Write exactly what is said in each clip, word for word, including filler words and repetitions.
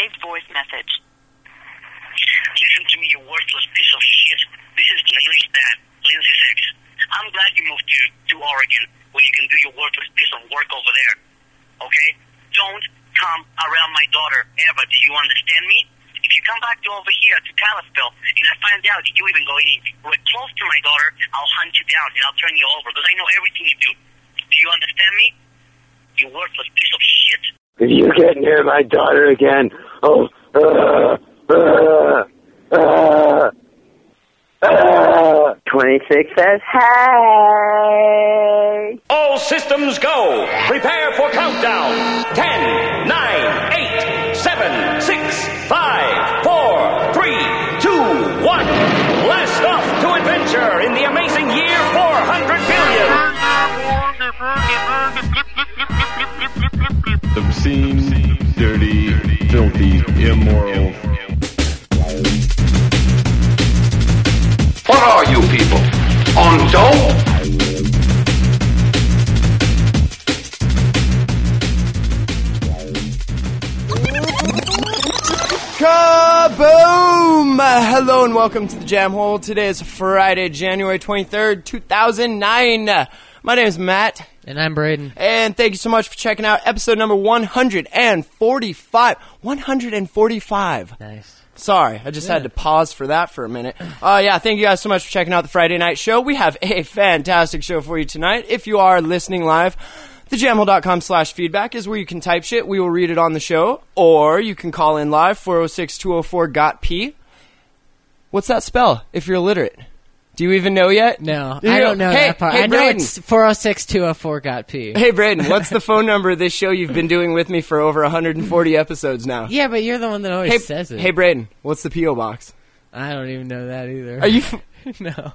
saved voice message. Listen to me, you worthless piece of shit. This is Lindsay's dad, Lindsay's ex. I'm glad you moved to, to Oregon where you can do your worthless piece of work over there. Okay? Don't come around my daughter ever. Do you understand me? If you come back to over here to Kalispell and I find out that you even go anywhere close to my daughter, I'll hunt you down and I'll turn you over because I know everything you do. Do you understand me? You worthless piece of shit. If you get near my daughter again, oh, uh, uh, uh, uh. twenty-six says, hey! All systems go! Prepare for countdown! Ten, nine, eight, seven, six, five, four, three, two, one. Blast off to adventure in the amazing year four hundred billion! Obscene, dirty, filthy, immoral. What are you people? On dope? Kaboom! Uh, hello and welcome to the Jam Hole. Today is Friday, January twenty-third, two thousand nine. Uh, my name is Matt. And I'm Braden. And thank you so much for checking out episode number one hundred forty-five. one hundred forty-five. Nice. Sorry, I just yeah. had to pause for that for a minute. Uh, yeah, thank you guys so much for checking out the Friday night show. We have a fantastic show for you tonight. If you are listening live, thejamhole.com slash feedback is where you can type shit. We will read it on the show. Or you can call in live, four oh six, two oh four, G O T P. What's that spell, if you're illiterate? Do you even know yet? No, you I know? don't know hey, that part. Hey, I know Braden. it's four oh six, two oh four, G O T P. Hey, Braden, what's the phone number of this show you've been doing with me for over one hundred forty episodes now? Yeah, but you're the one that always hey, says it. Hey, Braden, what's the P O box? I don't even know that either. Are you... No.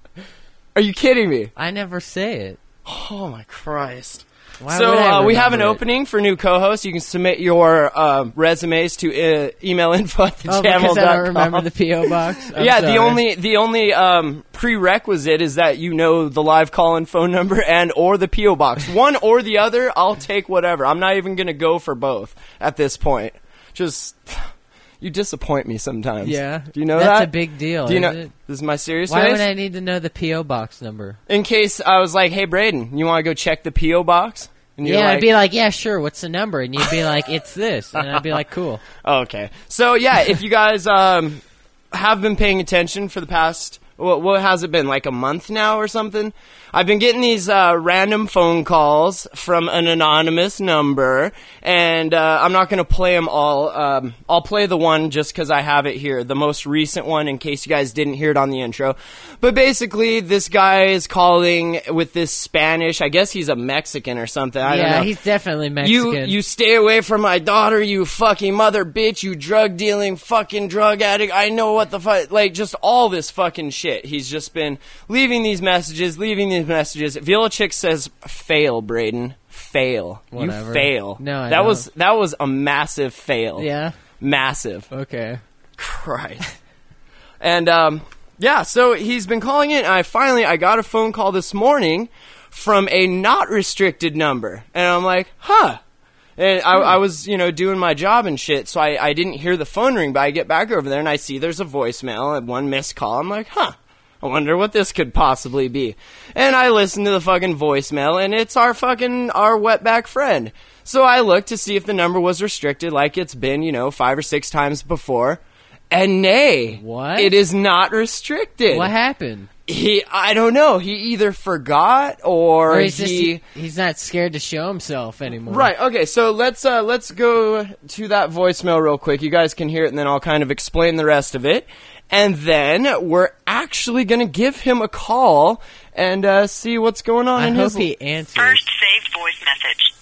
Are you kidding me? I never say it. Oh, my Christ. Why so would I uh, we have an it? opening for new co-hosts. You can submit your uh, resumes to uh, email info at the oh, jamhole dot com. because I don't remember the P O box? I'm yeah, sorry. the only the only um, prerequisite is that you know the live call-in phone number and or the P O box. One or the other, I'll take whatever. I'm not even going to go for both at this point. Just... You disappoint me sometimes. Yeah. Do you know That's that? That's a big deal, Do you know? it? This is my serious Why face? would I need to know the P O box number? In case I was like, hey, Braden, you want to go check the P O box? And yeah, like, I'd be like, yeah, sure, what's the number? And you'd be like, it's this. And I'd be like, cool. Okay. So, yeah, if you guys um, have been paying attention for the past, what, what has it been, like a month now or something? I've been getting these uh, random phone calls from an anonymous number, and uh, I'm not going to play them all. Um, I'll play the one just because I have it here, the most recent one, in case you guys didn't hear it on the intro. But basically, this guy is calling with this Spanish. I guess he's a Mexican or something. I yeah, don't know. He's definitely Mexican. You, you stay away from my daughter, you fucking mother bitch, you drug-dealing fucking drug addict. I know what the fuck, like, just all this fucking shit. He's just been leaving these messages, leaving these messages. Viola Chick says, fail, Braden. Fail. Whatever. You fail. No, I that don't. was That was a massive fail. Yeah? Massive. Okay. Christ. And, um, yeah, so he's been calling in, and I finally, I got a phone call this morning from a not restricted number. And I'm like, huh. And I, I was, you know, doing my job and shit, so I, I didn't hear the phone ring, but I get back over there and I see there's a voicemail and one missed call. I'm like, huh. I wonder what this could possibly be. And I listen to the fucking voicemail, and it's our fucking, our wetback friend. So I looked to see if the number was restricted like it's been, you know, five or six times before. And nay. What? It is not restricted. What happened? He, I don't know. He either forgot or, or he's he... Just, he, he's not scared to show himself anymore. Right, okay, so let's, uh, let's go to that voicemail real quick. You guys can hear it, and then I'll kind of explain the rest of it. And then we're actually going to give him a call and uh, see what's going on I in hope his... he answers. First saved voice message.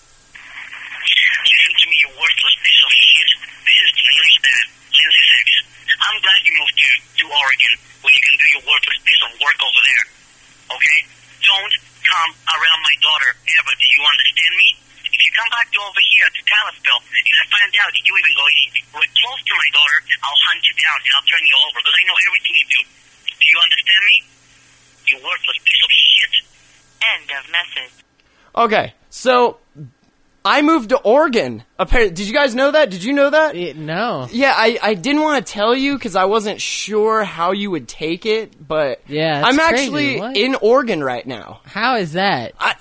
Listen to me, you worthless piece of shit. This is Lindsay's dad, Lindsay's ex. I'm glad you moved to, to Oregon where you can do your worthless piece of work over there. Okay? Don't come around my daughter ever. Do you understand me? If you come back to over here to Kalispell and I find out that you even go anywhere close to my daughter, I'll hunt you down and I'll turn you over because I know everything you do. Do you understand me? You worthless piece of shit. End of message. Okay, so I moved to Oregon. Apparently, did you guys know that? Did you know that? It- no. Yeah, I, I didn't want to tell you because I wasn't sure how you would take it, but Yeah, that's I'm crazy. actually What? in Oregon right now. How is that? I,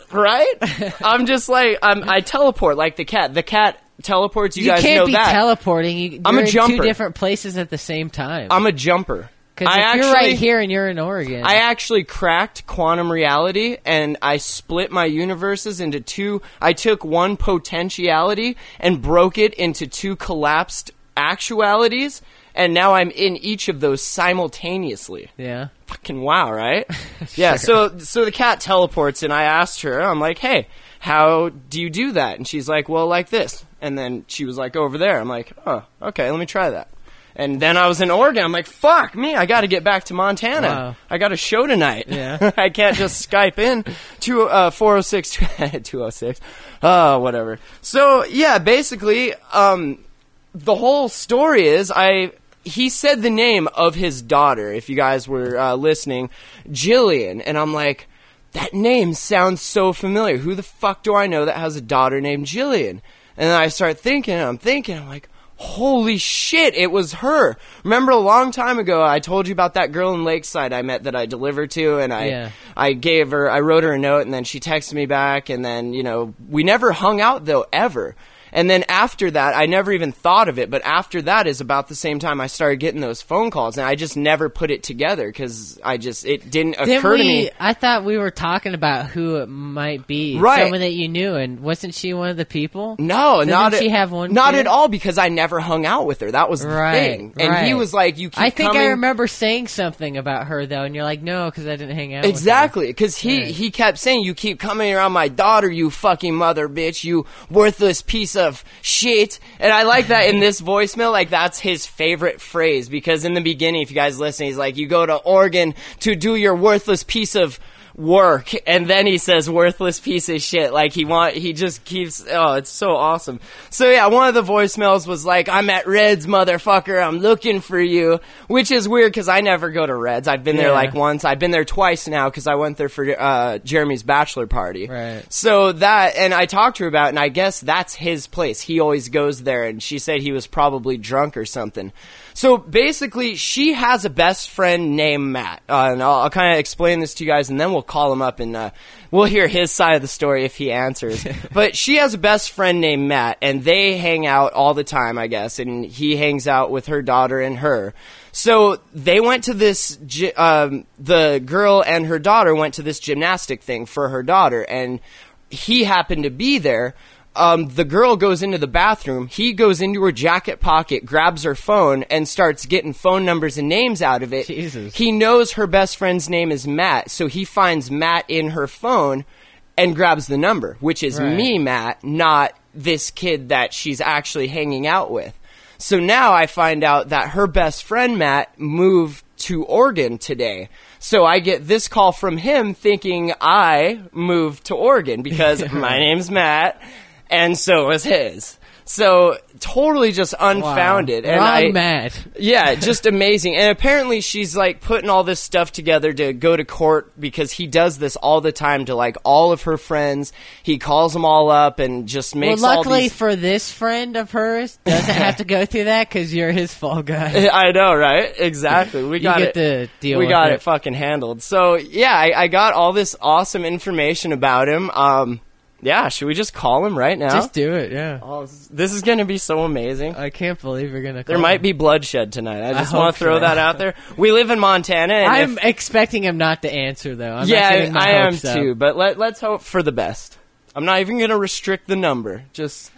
right? I'm just like I'm, I teleport like the cat. The cat teleports. You, You guys can't know be that. teleporting. You, I'm you're a in jumper. two different places at the same time. I'm a jumper. Because I if actually, you're right here and you're in Oregon, I actually cracked quantum reality and I split my universes into two. I took one potentiality and broke it into two collapsed actualities, and now I'm in each of those simultaneously. yeah. Fucking wow, right? Yeah, so so the cat teleports and I asked her, I'm like, hey, how do you do that? And she's like, well, like this. And then she was like, over there. I'm like, oh, okay, let me try that. And then I was in Oregon. I'm like, fuck me, I got to get back to Montana. Wow. I got a show tonight. Yeah. I can't just Skype in to uh, four oh six, two oh six, uh, whatever. So, yeah, basically, um, the whole story is I... He said the name of his daughter, if you guys were uh, listening, Jillian. And I'm like, that name sounds so familiar. Who the fuck do I know that has a daughter named Jillian? And then I start thinking, and I'm thinking, I'm like, holy shit, it was her. Remember a long time ago, I told you about that girl in Lakeside I met that I delivered to, and I Yeah. I gave her, I wrote her a note, and then she texted me back, and then, you know, we never hung out, though, ever. And then after that, I never even thought of it, but after that is about the same time I started getting those phone calls, and I just never put it together because I just, it didn't Didn't occur we, to me. I thought we were talking about who it might be. Right. Someone that you knew, and wasn't she one of the people? No, Doesn't not she at, have one not kid? at all, because I never hung out with her. That was the Right, thing. And he right. was like, you keep I think coming. I remember saying something about her, though, and you're like, no, because I didn't hang out Exactly, because he, Right. he kept saying, you keep coming around my daughter, you fucking mother bitch, you worthless piece of shit. And I like that in this voicemail, like that's his favorite phrase, because in the beginning, if you guys listen, he's like, you go to Oregon to do your worthless piece of work, and then he says worthless piece of shit. Like he want he just keeps, oh, it's so awesome. So yeah, one of the voicemails was like, I'm at Reds, motherfucker, I'm looking for you, which is weird because I never go to Reds. I've been there Yeah. like once. I've been there twice now because I went there for uh, Jeremy's bachelor party. Right. So that, and I talked to her about it, and I guess that's his place. He always goes there, and she said he was probably drunk or something. So basically, she has a best friend named Matt, uh, and I'll, I'll kind of explain this to you guys, and then we'll call him up and uh, we'll hear his side of the story if he answers. But she has a best friend named Matt, and they hang out all the time, I guess, and he hangs out with her daughter and her. So they went to this, gy- um, the girl and her daughter went to this gymnastic thing for her daughter, and he happened to be there. Um, the girl goes into the bathroom. He goes into her jacket pocket, grabs her phone, and starts getting phone numbers and names out of it. Jesus. He knows her best friend's name is Matt, so he finds Matt in her phone and grabs the number, which is Right. me, Matt, not this kid that she's actually hanging out with. So now I find out that her best friend, Matt, moved to Oregon today. So I get this call from him thinking I moved to Oregon because my name's Matt. And so was his. So totally just unfounded. Wow. And Wrong I, Matt. yeah, just amazing. And apparently she's like putting all this stuff together to go to court because he does this all the time to like all of her friends. He calls them all up and just Well, makes all luckily these... for this friend of hers, doesn't have to go through that because you're his fall guy. I know, right? Exactly. We You got get it. to deal we with got it. it fucking handled. So yeah, I, I got all this awesome information about him. Um, yeah, should we just call him right now? Just do it, yeah. Oh, this is- this is going to be so amazing. I can't believe you're gonna. Call There might him. be bloodshed tonight. I just I want hope to throw so. that out there. We live in Montana. And I'm if- expecting him not to answer though. I'm not yeah, getting my I am hopes up. too. But let, let's hope for the best. I'm not even going to restrict the number. Just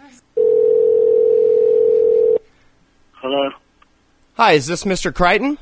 Hello? hi. Is this Mister Crichton?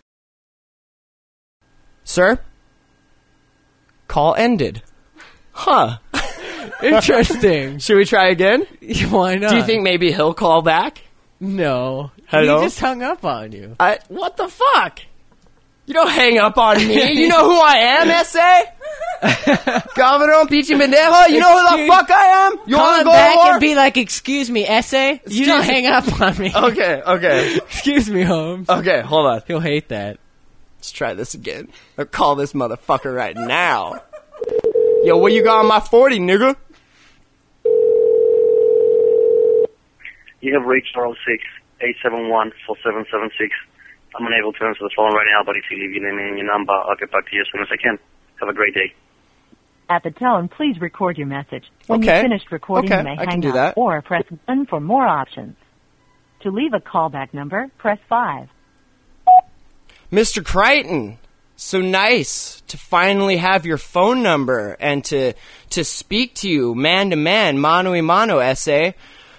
Sir? Call ended. Huh. Interesting. Should we try again? Why not? Do you think maybe he'll call back? No. Hello? He just hung up on you. I, what the fuck? You don't hang up on me. You know who I am, S A? Cabrón, pinche pendejo. You know who the Excuse- fuck I am? You Call want to him go back more? and be like, "Excuse me, essay. You Excuse don't me. hang up on me." Okay, okay. Excuse me, Holmes. Okay, hold on. He'll hate that. Let's try this again. Or call this motherfucker right now. Yo, what you got on my forty, nigga? You have reached four oh six, eight seven one, four seven seven six. I'm unable to answer the phone right now, but if you leave your name and your number, I'll get back to you as soon as I can. Have a great day. At the tone, please record your message. When Okay. you've finished recording, Okay, you may I can hang do up that. or press one for more options. To leave a callback number, press five. Mister Crichton, so nice to finally have your phone number and to to speak to you man to man, mano a mano, essay.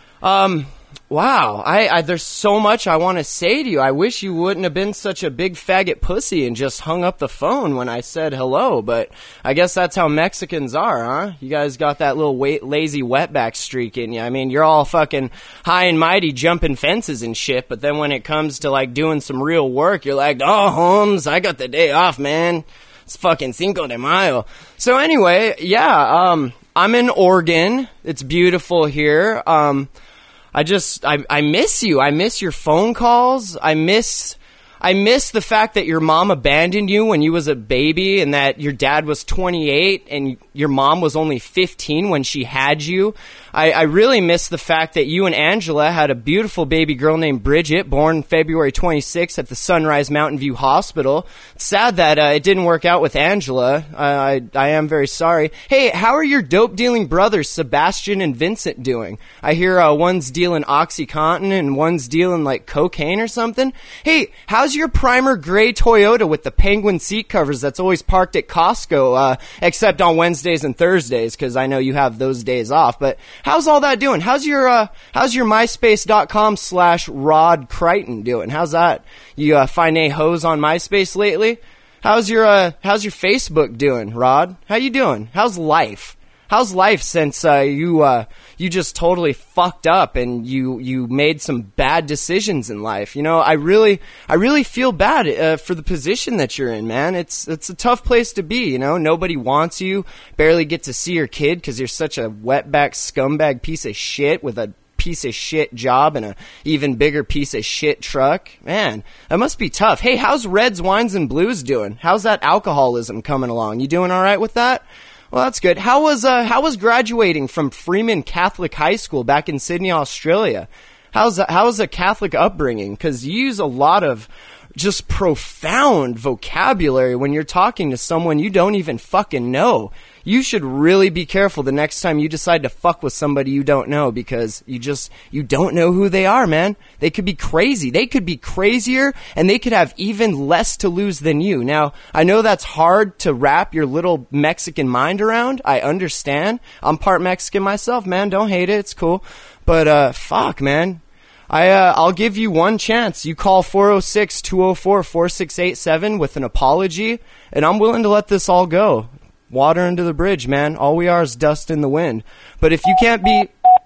Um, wow, I, I there's so much I want to say to you. I wish you wouldn't have been such a big faggot pussy and just hung up the phone when I said hello, but I guess that's how Mexicans are, huh? You guys got that little wa- lazy wetback streak in you. I mean, you're all fucking high and mighty jumping fences and shit, but then when it comes to like doing some real work, you're like, oh, Holmes, I got the day off, man. It's fucking Cinco de Mayo. So anyway, yeah, um, I'm in Oregon. It's beautiful here. Um, I just, I, I miss you. I miss your phone calls. I miss, I miss the fact that your mom abandoned you when you was a baby and that your dad was twenty-eight and your mom was only fifteen when she had you. I, I really miss the fact that you and Angela had a beautiful baby girl named Bridget, born February twenty-sixth at the Sunrise Mountain View Hospital. It's sad that uh, it didn't work out with Angela. Uh, I, I am very sorry. Hey, how are your dope-dealing brothers, Sebastian and Vincent, doing? I hear uh, one's dealing OxyContin and one's dealing, like, cocaine or something. Hey, how's your primer gray Toyota with the penguin seat covers that's always parked at Costco, uh, except on Wednesdays and Thursdays, because I know you have those days off, but how's all that doing? How's your, uh, how's your MySpace.com slash Rod Crichton doing? How's that? You, uh, find any hoes on MySpace lately? How's your, uh, how's your Facebook doing, Rod? How you doing? How's life? How's life since, uh, you, uh, you just totally fucked up and you, you made some bad decisions in life? You know, I really, I really feel bad, uh, for the position that you're in, man. It's, it's a tough place to be, you know? Nobody wants you, barely get to see your kid because you're such a wetback scumbag piece of shit with a piece of shit job and a even bigger piece of shit truck. Man, that must be tough. Hey, how's Reds, Wines, and Blues doing? How's that alcoholism coming along? You doing all right with that? Well, that's good. How was uh, how was graduating from Freeman Catholic High School back in Sydney, Australia? How's that, how's a Catholic upbringing? Because you use a lot of just profound vocabulary when you're talking to someone you don't even fucking know. You should really be careful the next time you decide to fuck with somebody you don't know, because you just, you don't know who they are, man. They could be crazy. They could be crazier, and they could have even less to lose than you. Now, I know that's hard to wrap your little Mexican mind around. I understand. I'm part Mexican myself, man. Don't hate it. It's cool. But, uh, fuck, man. I, uh, I'll give you one chance. You call four oh six, two oh four, four six eight seven with an apology, and I'm willing to let this all go. Water under the bridge, man. All we are is dust in the wind. But if you can't be...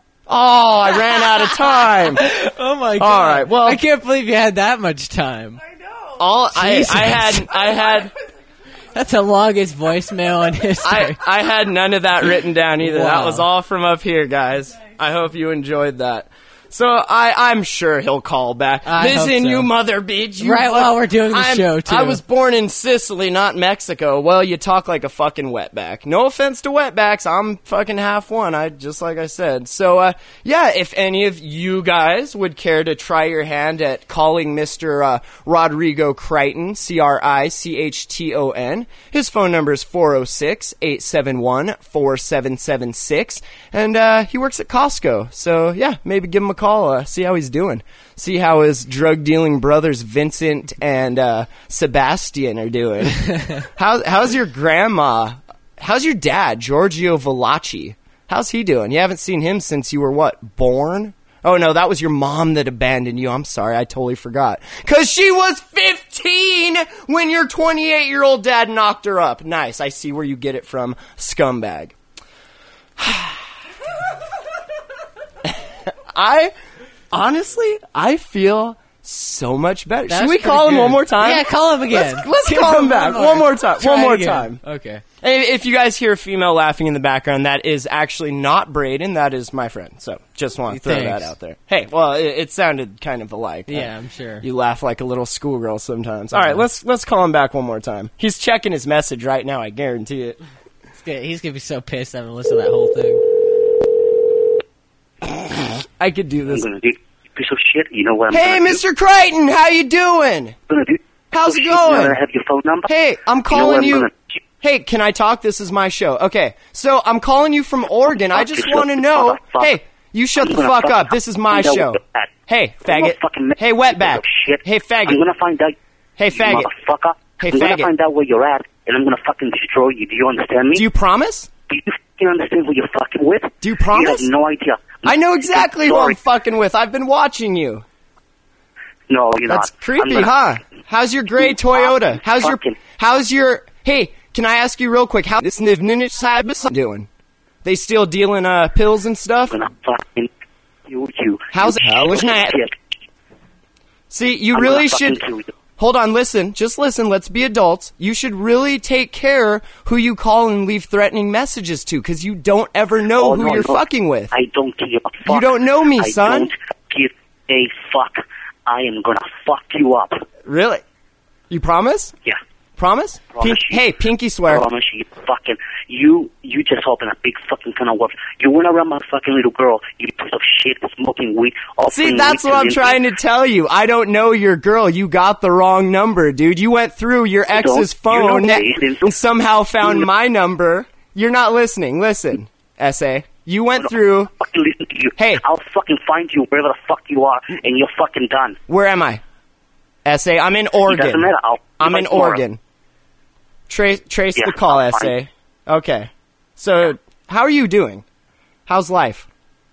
Oh, I ran out of time. Oh, my God. All right, well... I can't believe you had that much time. I know. All, I, I had... I had... That's the longest voicemail in history. I, I had none of that written down either. Wow. That was all from up here, guys. I hope you enjoyed that. So I, I'm sure he'll call back. I Listen, hope so. you mother bitch. You Right fuck- while we're doing the I'm- show, too. I was born in Sicily, not Mexico. Well, you talk like a fucking wetback. No offense to wetbacks. I'm fucking half one, I just like I said. So, uh, yeah, if any of you guys would care to try your hand at calling Mister Uh, Rodrigo Crichton, C R I C H T O N, his phone number is four oh six, eight seven one, four seven seven six, and uh, he works at Costco. So, yeah, maybe give him a call, uh, see how he's doing. See how his drug-dealing brothers Vincent and uh, Sebastian are doing. how, how's your grandma? How's your dad, Giorgio Velacci? How's he doing? You haven't seen him since you were, what, born? Oh, no, that was your mom that abandoned you. I'm sorry, I totally forgot. Because she was fifteen when your twenty-eight-year-old dad knocked her up. Nice, I see where you get it from, scumbag. I... Honestly, I feel so much better. That's Should we pretty call him good. one more time? Yeah, call him again. Let's, let's Give call him him back. one One more. more time. Try one more again. time. Okay. And if you guys hear a female laughing in the background, that is actually not Braden. That is my friend. So just want to throw Thanks. that out there. Hey, well, it, it sounded kind of alike. Yeah, Uh, I'm sure. You laugh like a little schoolgirl sometimes. All right, let's let's call him back one more time. He's checking his message right now. I guarantee it. He's gonna, he's gonna be so pissed having to listen to that whole thing. I could do this. I'm gonna do, you piece of shit. You know what I'm Hey, gonna Mister Crichton, how you doing? do? I'm gonna do. How's it You know going? I have your phone number. Hey, I'm You know what calling I'm you. gonna do? Hey, can I talk? This is my show. Okay, so I'm calling you from Oregon. I Fuck just yourself, want to know. motherfucker. Hey, you shut I'm the gonna fuck fucking up. This is my find out show. where you're at. Hey, I'm gonna faggot. fucking make Hey, you wetback. piece of shit. Hey, faggot. I'm gonna find out. Hey, you faggot. Motherfucker. Hey, I'm gonna faggot. find out where you're at, and I'm gonna fucking destroy you. Do you understand me? Do you promise? Do you fucking understand who you're fucking with? Do you promise? You have no idea. I know exactly who Sorry. I'm fucking with. I've been watching you. No, you're That's not. creepy, I'm gonna- huh? How's your gray Toyota? How's your Fucking- How's your Hey, can I ask you real quick how this Nivninic side doing? They still dealing uh pills and stuff? I'm gonna fucking kill you. How's it? You How's piece of that? shit. See, you I'm really gonna fucking should kill you. Hold on, listen. Just listen. Let's be adults. You should really take care who you call and leave threatening messages to, because you don't ever know Oh, who no, you're no. fucking with. I don't give a fuck. You don't know me, I son. don't give a fuck. I am gonna fuck you up. Really? You promise? Yeah. Promise? Promise Pink- you. hey, pinky swear. Promise you, fucking you. You just open a big fucking can of worms. You went around my fucking little girl. You piece of shit, smoking weed. See, offering that's weed what to I'm Lindsay. trying to tell you. I don't know your girl. You got the wrong number, dude. You went through your ex's don't. You phone know and this. and somehow found You know- my number. You're not listening. Listen, S A. You went through. Fucking listen to you. Hey. I'll fucking find you wherever the fuck you are, and you're fucking done. Where am I? S A. I'm in It doesn't Oregon. matter. I'll I'm fight in tomorrow. Oregon. Trace trace Yeah, the call, I'll S A. find- Okay. So, how are you doing? How's life?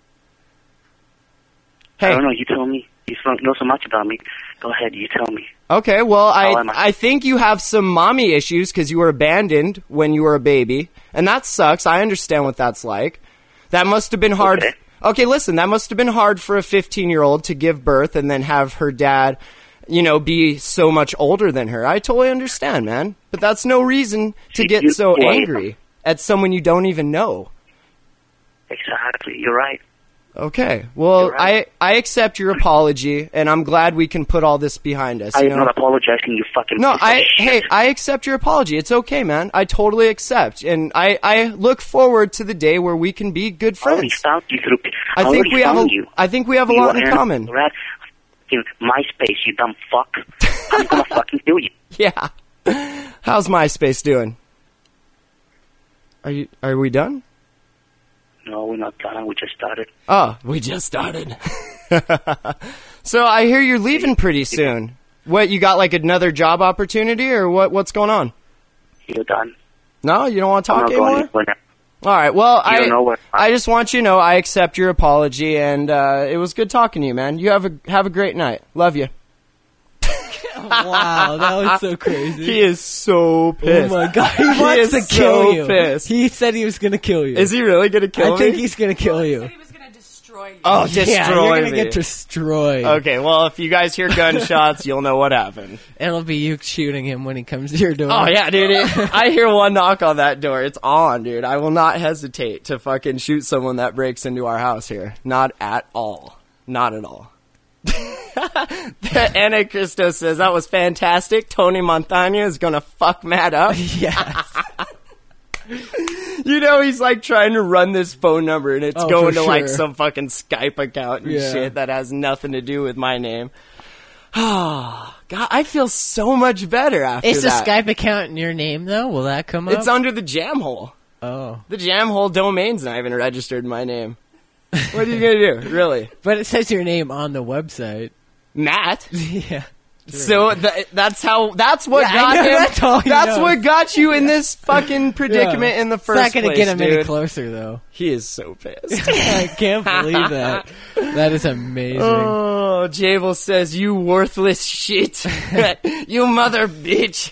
I Hey. don't know. You tell me. You so- know so much about me. Go ahead. You tell me. Okay, well, How I am I? I think you have some mommy issues because you were abandoned when you were a baby, and that sucks. I understand what that's like. That must have been hard. Okay. Okay, listen, that must have been hard for a fifteen-year-old to give birth and then have her dad, you know, be so much older than her. I totally understand, man. But that's no reason to See, get you- so well, angry at someone you don't even know. Exactly. You're right. Okay, well, You're right. I, I accept your apology, and I'm glad we can put all this behind us. I you am know? not apologizing. You fucking. No, piece of I shit. hey, I accept your apology. It's okay, man. I totally accept, and I, I look forward to the day where we can be good I already friends. found you through. I think already we have a, found you. I think we have a You lot in are common. You're at fucking MySpace, you dumb fuck. I'm gonna fucking kill you. Yeah. How's MySpace doing? Are you? Are we done? No, we're not done. We just started. Oh, we just started. So I hear you're leaving pretty soon. What, you got like another job opportunity, or what? What's going on? You're done. No, you don't want to I'm talk not going anymore. anywhere now. All right. Well, You I don't know where- I just want you to know I accept your apology, and uh, it was good talking to you, man. You have a have a great night. Love you. Wow, that was so crazy. He is so Oh pissed. my god, he He wants is to so kill you. pissed. He said he was gonna kill you. Is he really gonna kill I think me? he's gonna kill you. He was going to destroy you. Oh, destroy yeah, you're gonna me. get destroyed. Okay, well, if you guys hear gunshots, you'll know what happened. It'll be you shooting him when he comes to your door. Oh yeah, dude. It, I hear one knock on that door. It's on, dude. I will not hesitate to fucking shoot someone that breaks into our house here. Not at all. Not at all. Anna Cristo says that was fantastic. Tony Montana is gonna fuck Matt up. Yes. You know, he's like trying to run this phone number, and it's Oh, going for to like sure. some fucking Skype account and Yeah. shit that has nothing to do with my name. Oh, God, I feel so much better after Is the that. Skype account in your name though? Will that come up? It's under the jam hole. oh, The jam hole domain's not even registered in my name. What are you gonna do, really, but it says your name on the website. Matt? Yeah. So th- that's how. That's what Yeah, I got know, him. that's all he knows. what got you in this fucking predicament Yeah. in the first It's not gonna place, get him dude. any closer though. He is so pissed. I can't believe that. That is amazing. Oh, Javel says, you worthless shit. You mother bitch.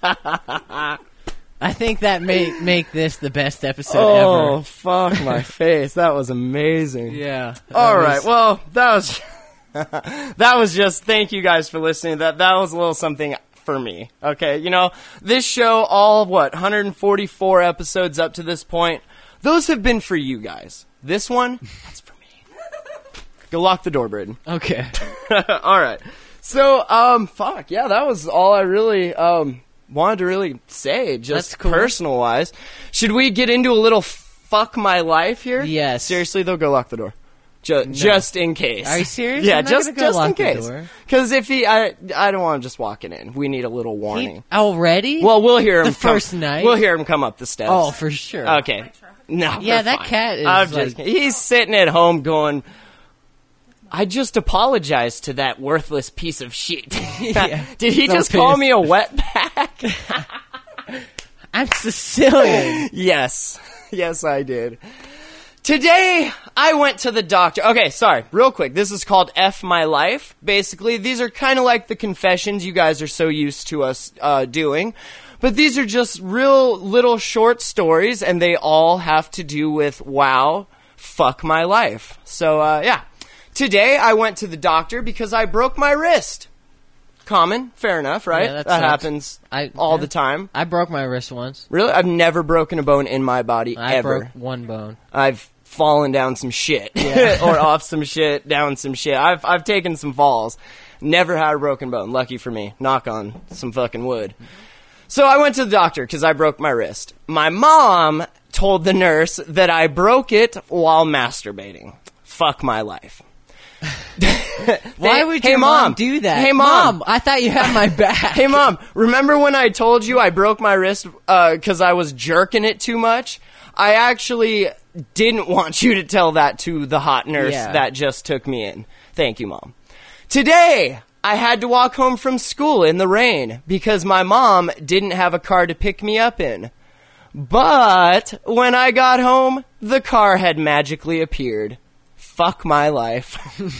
I think that may make this the best episode Oh, ever. fuck my face. That was amazing. Yeah. All that right. was- Well, that was that was just thank you guys for listening. That that was a little something for me. Okay, you know, this show, all what one hundred forty-four episodes up to this point, those have been for you guys. This one, that's for me. Go lock the door, Braden. Okay. All right. So, um, fuck yeah, that was all I really um wanted to really say, just That's cool. personal wise. Should we get into a little fuck my life here? Yes. Seriously though, go lock the door. Ju- Just in case. Are you serious? Yeah, I'm not just gonna go just in lock the case. door. Because if he, I, I don't want him just walking in. We need a little warning. He- already? Well, we'll hear him The come- first night? We'll hear him come up the steps. Oh, for sure. Okay. No. Yeah, we're that fine. cat is I'm just- like- he's sitting at home going, I just apologized to that worthless piece of shit. Yeah. Did he So just call pissed. me a wetback? I'm Sicilian. Yes. Yes, I did. Today, I went to the doctor. Okay, sorry, real quick. This is called F My Life. Basically, these are kind of like the confessions you guys are so used to us uh, doing. But these are just real little short stories, and they all have to do with, wow, fuck my life. So, uh, yeah. Today, I went to the doctor because I broke my wrist. Common, fair enough, right? Yeah, that that sucks. happens I- all yeah. the time. I broke my wrist once. Really? I've never broken a bone in my body, I ever. broke one bone. I've fallen down some shit. Yeah. Or off some shit, down some shit. I've I've taken some falls. Never had a broken bone. Lucky for me. Knock on some fucking wood. So I went to the doctor because I broke my wrist. My mom told the nurse that I broke it while masturbating. Fuck my life. Why Hey- would hey, your mom, Mom. do that? Hey, Mom. I thought you had my back. Hey, Mom, remember when I told you I broke my wrist because I was jerking it too much? I actually didn't want you to tell that to the hot nurse Yeah. that just took me in. Thank you, Mom. Today, I had to walk home from school in the rain because my mom didn't have a car to pick me up in. But when I got home, the car had magically appeared. Fuck my life.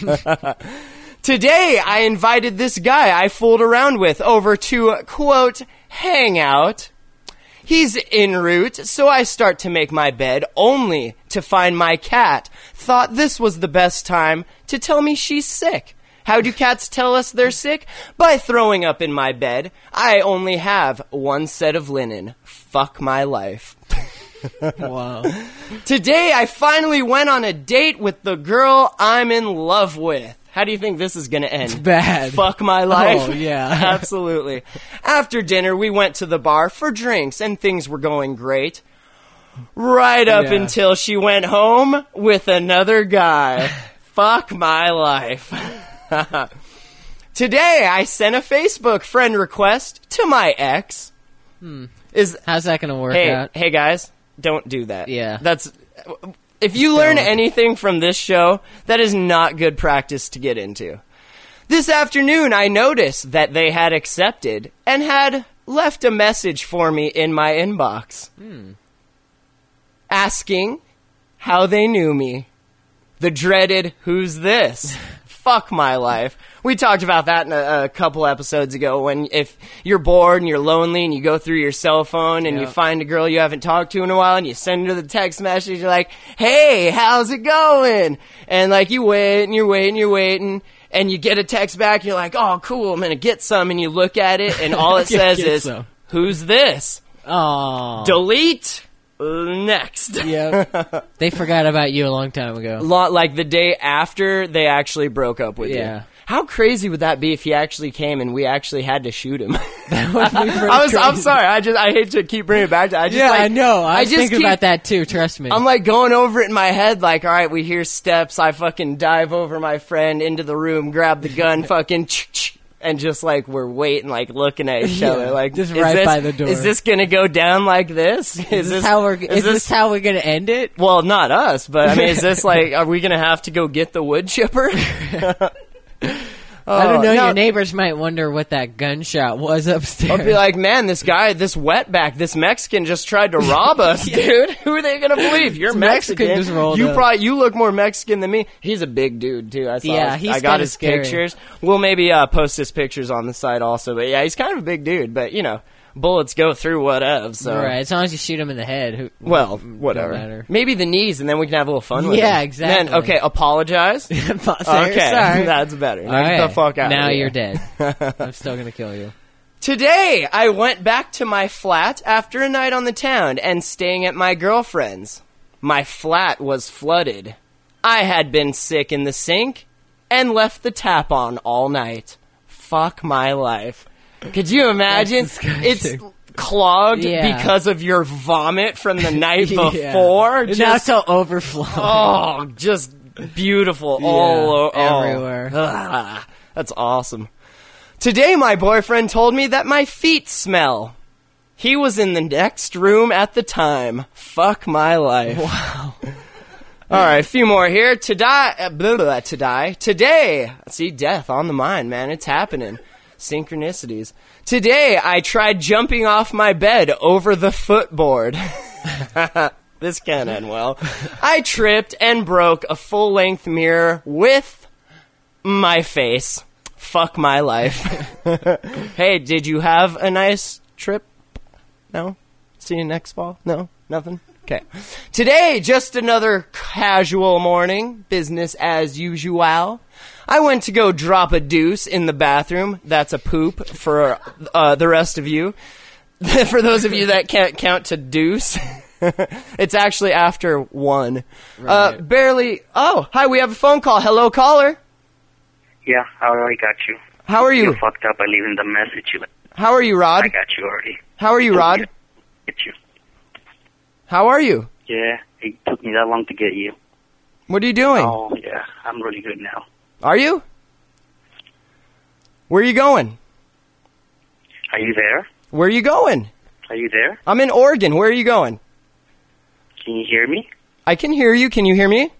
Today, I invited this guy I fooled around with over to, quote, hang out. He's en route, so I start to make my bed, only to find my cat thought this was the best time to tell me she's sick. How do cats tell us they're sick? By throwing up in my bed. I only have one set of linen. Fuck my life. Wow. Today, I finally went on a date with the girl I'm in love with. How do you think this is going to end? Bad. Fuck my life? Oh, yeah. Absolutely. After dinner, we went to the bar for drinks, and things were going great. Right up Yeah. until she went home with another guy. Fuck my life. Today, I sent a Facebook friend request to my ex. Hmm. Is How's that going to work hey, out? hey guys, don't do that. Yeah. That's if you learn don't. anything from this show, that is not good practice to get into. This afternoon, I noticed that they had accepted and had left a message for me in my inbox. Hmm. Asking how they knew me. The dreaded, who's this? Fuck my life. We talked about that in a, a couple episodes ago when if you're bored and you're lonely and you go through your cell phone and you Yep. find a girl you haven't talked to in a while and you send her the text message, you're like, hey, how's it going? And like you wait and you're waiting, you're waiting, and you get a text back and you're like, oh, cool, I'm going to get some, and you look at it and all it says Get is, some. who's this? Oh. Delete. Next. Yep. They forgot about you a long time ago. Lo- like the day after they actually broke up with Yeah. you. How crazy would that be if he actually came and we actually had to shoot him? That would be pretty I was, I'm crazy. sorry. I just, I hate to keep bringing it back to. I just, Yeah, like, I know. I, was just thinking keep- about that too. Trust me. I'm like going over it in my head, like, all right, we hear steps. I fucking dive over my friend into the room, grab the gun, fucking, and just like we're waiting, like looking at each Yeah, other, like just is right this- by the door. Is this gonna go down like this? Is, is this how we're? Is, this how we're gonna end it? Well, not us, but I mean, is this like, are we gonna have to go get the wood chipper? I don't know. Oh, no. Your neighbors might wonder what that gunshot was upstairs. I'll be like, man, this guy, this wetback, this Mexican just tried to rob us, dude. Who are they gonna believe? You're This Mexican. Mexican just rolled you up. probably you look more Mexican than me. He's a big dude too. I saw. Yeah, his- he's I got kinda his scary. pictures. We'll maybe uh, post his pictures on the site also. But yeah, he's kind of a big dude. But you know, bullets go through whatever. So Right, as long as you shoot him in the head. Who, well, don't whatever. matter. Maybe the knees, and then we can have a little fun with Yeah, it. exactly. Then okay, apologize. Sorry, Okay, sorry. that's better. Now All get right. the fuck out. Now of here. you're dead. I'm still gonna kill you. Today, I went back to my flat after a night on the town and staying at my girlfriend's. My flat was flooded. I had been sick in the sink and left the tap on all night. Fuck my life. Could you imagine? That's disgusting. It's clogged Yeah. because of your vomit from the night Yeah. before. And now Just, it's all overflow. oh, just beautiful Yeah, all o- oh. everywhere. Ah, that's awesome. Today, my boyfriend told me that my feet smell. He was in the next room at the time. Fuck my life. Wow. All right, a few more here. Today, uh, blah, blah, today, today. See, death on the mind, man. It's happening. Synchronicities. Today, I tried jumping off my bed over the footboard. This can't end well. I tripped and broke a full-length mirror with my face. Fuck my life. Hey, did you have a nice trip? No? See you next fall? No? Nothing? Okay. Today, just another casual morning. Business as usual. I went to go drop a deuce in the bathroom. That's a poop for uh, the rest of you. For those of you that can't count to deuce, it's actually after one. Right. Uh, barely. Oh, hi, we have a phone call. Hello, caller. Yeah, I already got you. How are you? You fucked up by leaving the message. You How are you, Rod? I got you already. How are you, Rod? Get you. How are you? Yeah, it took me that long to get you. What are you doing? Oh, yeah, I'm really good now. Are you? Where are you going? Are you there? Where are you going? Are you there? I'm in Oregon. Where are you going? Can you hear me? I can hear you. Can you hear me?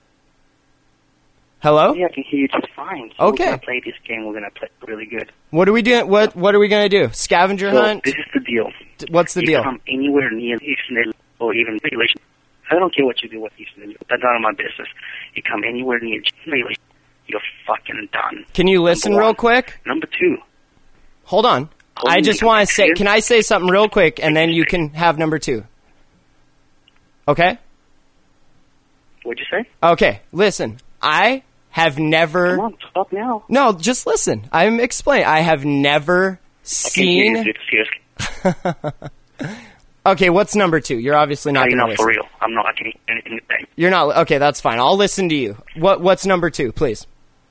Hello? Yeah, I can hear you just fine. So Okay. We're gonna play this game. We're gonna play really good. What are we doing? What What are we gonna do? Scavenger So hunt? this is the deal. D- What's the you deal? come anywhere near Houston or even regulation. I don't care what you do with Houston. That's none of my business. You come anywhere near regulation, you're fucking done. Can you listen Number real one. quick? Number two. Hold on. Hold I on, just you want to say. can- Can I say something real quick, and then you can have number two? Okay. What'd you say? Okay. Listen. I have never. Come on, talk now. No, just listen. I'm explaining. I have never I can't hear you, seen. dude, seriously. Okay, what's number two? You're obviously not I'm going to not listen. for real. I'm not. I can't hear anything to say. You're not. Okay, that's fine. I'll listen to you. What What's number two, please?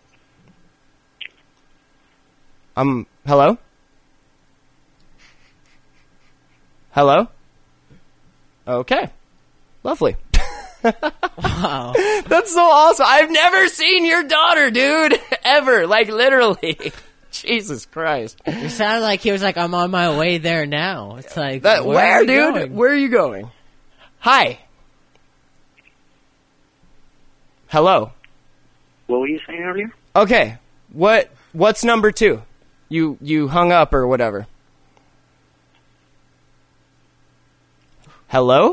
Um. Hello. Hello. Okay. Lovely. Wow. That's so awesome. I've never seen your daughter, dude. Ever. Like, literally. Jesus Christ. It sounded like he was like, I'm on my way there now. It's like, That, where, where, are we dude? going? Where are you going? Hi. Hello. What were you saying earlier? Okay. What What's number two? You You hung up or whatever. Hello?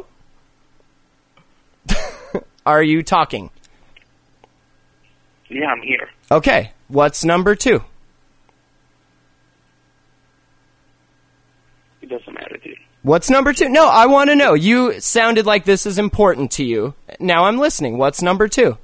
Are you talking? Yeah, I'm here. Okay. What's number two? It doesn't matter, dude. What's number two? No, I want to know. You sounded like this is important to you. Now I'm listening. What's number two?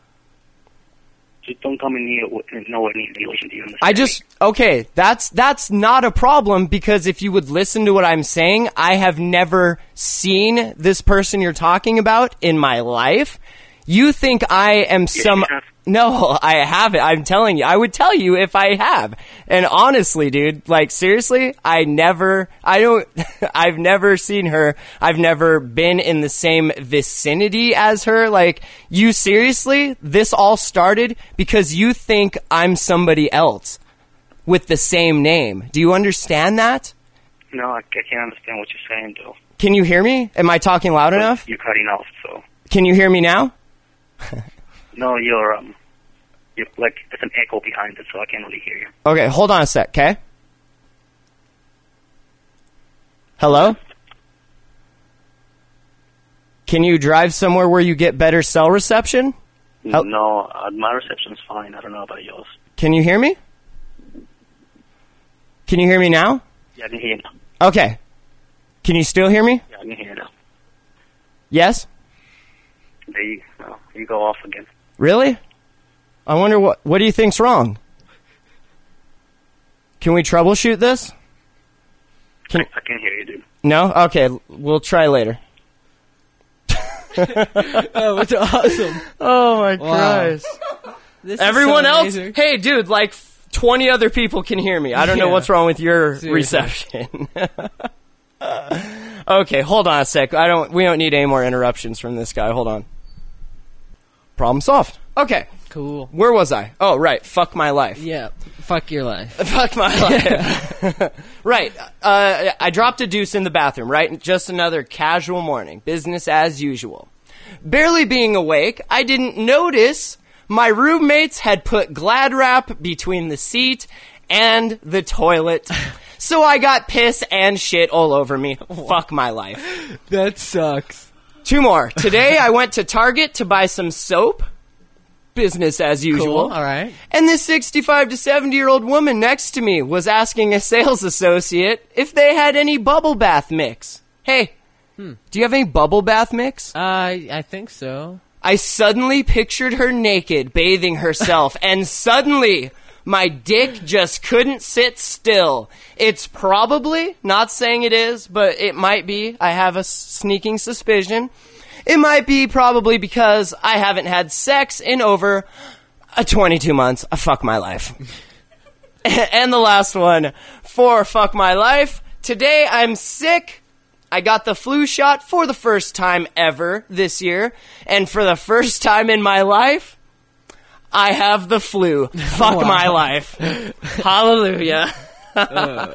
Just don't come in near nowhere near the ocean. Do you understand? I just okay. That's that's not a problem because if you would listen to what I'm saying, I have never seen this person you're talking about in my life. You think I am some? you have. No, I haven't. I'm telling you. I would tell you if I have. And honestly, dude, like seriously, I never. I don't. I've never seen her. I've never been in the same vicinity as her. Like you seriously, this all started because you think I'm somebody else with the same name. Do you understand that? No, I, I can't understand what you're saying, though. Can you hear me? Am I talking loud enough? You're cutting off, so. Can you hear me now? No, you're, um, you're, like, there's an echo behind it, so I can't really hear you. Okay, hold on a sec, okay? Hello? Can you drive somewhere where you get better cell reception? Hel- No, uh, my reception's fine. I don't know about yours. Can you hear me? Can you hear me now? Yeah, I can hear you now. Okay. Can you still hear me? Yeah, I can hear you now. Yes? There you, no, you go off again. Really? I wonder what what do you think's wrong? Can we troubleshoot this? Can I can hear you, dude. No? Okay, we'll try later. Oh, it's awesome. Oh my Wow. Christ. This is Everyone so else? amazing. Hey, dude, like twenty other people can hear me. I don't know Yeah. what's wrong with your Seriously. reception. Okay, hold on a sec. I don't we don't need any more interruptions from this guy. Hold on. Problem solved. Okay. Cool. Where was I? Oh, right. Fuck my life. Yeah. Fuck your life. Fuck my life. Right. Uh, I dropped a deuce in the bathroom, right? Just another casual morning. Business as usual. Barely being awake, I didn't notice my roommates had put Glad wrap between the seat and the toilet. So I got piss and shit all over me. Fuck my life. That sucks. Two more. Today I went to Target to buy some soap. Business as usual. Cool. All right. And this sixty-five to seventy-year-old woman next to me was asking a sales associate if they had any bubble bath mix. Hey, hmm. do you have any bubble bath mix? Uh, I think so. I suddenly pictured her naked, bathing herself, and suddenly my dick just couldn't sit still. It's probably, not saying it is, but it might be. I have a sneaking suspicion. It might be probably because I haven't had sex in over uh, twenty-two months. Uh, fuck my life. And the last one for fuck my life. Today I'm sick. I got the flu shot for the first time ever this year. And for the first time in my life, I have the flu. Fuck Wow. my life. Hallelujah. Uh.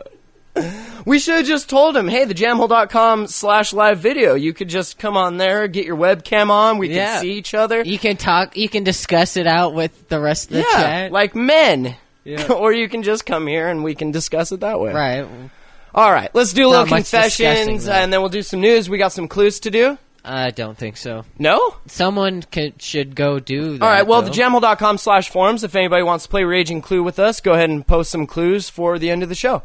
We should have just told him, hey, the jamhole dot com slash live video. You could just come on there, get your webcam on. We Yeah. can see each other. You can talk. You can discuss it out with the rest of the yeah, chat. like men. Yeah. Or you can just come here and we can discuss it that way. Right. All right, let's do a little Not much discussing, confessions, though. and then we'll do some news. We got some clues to do. I don't think so. No? Someone could, should go do that. All right, well, though. the jamhole dot com slash forums, if anybody wants to play Raging Clue with us, go ahead and post some clues for the end of the show.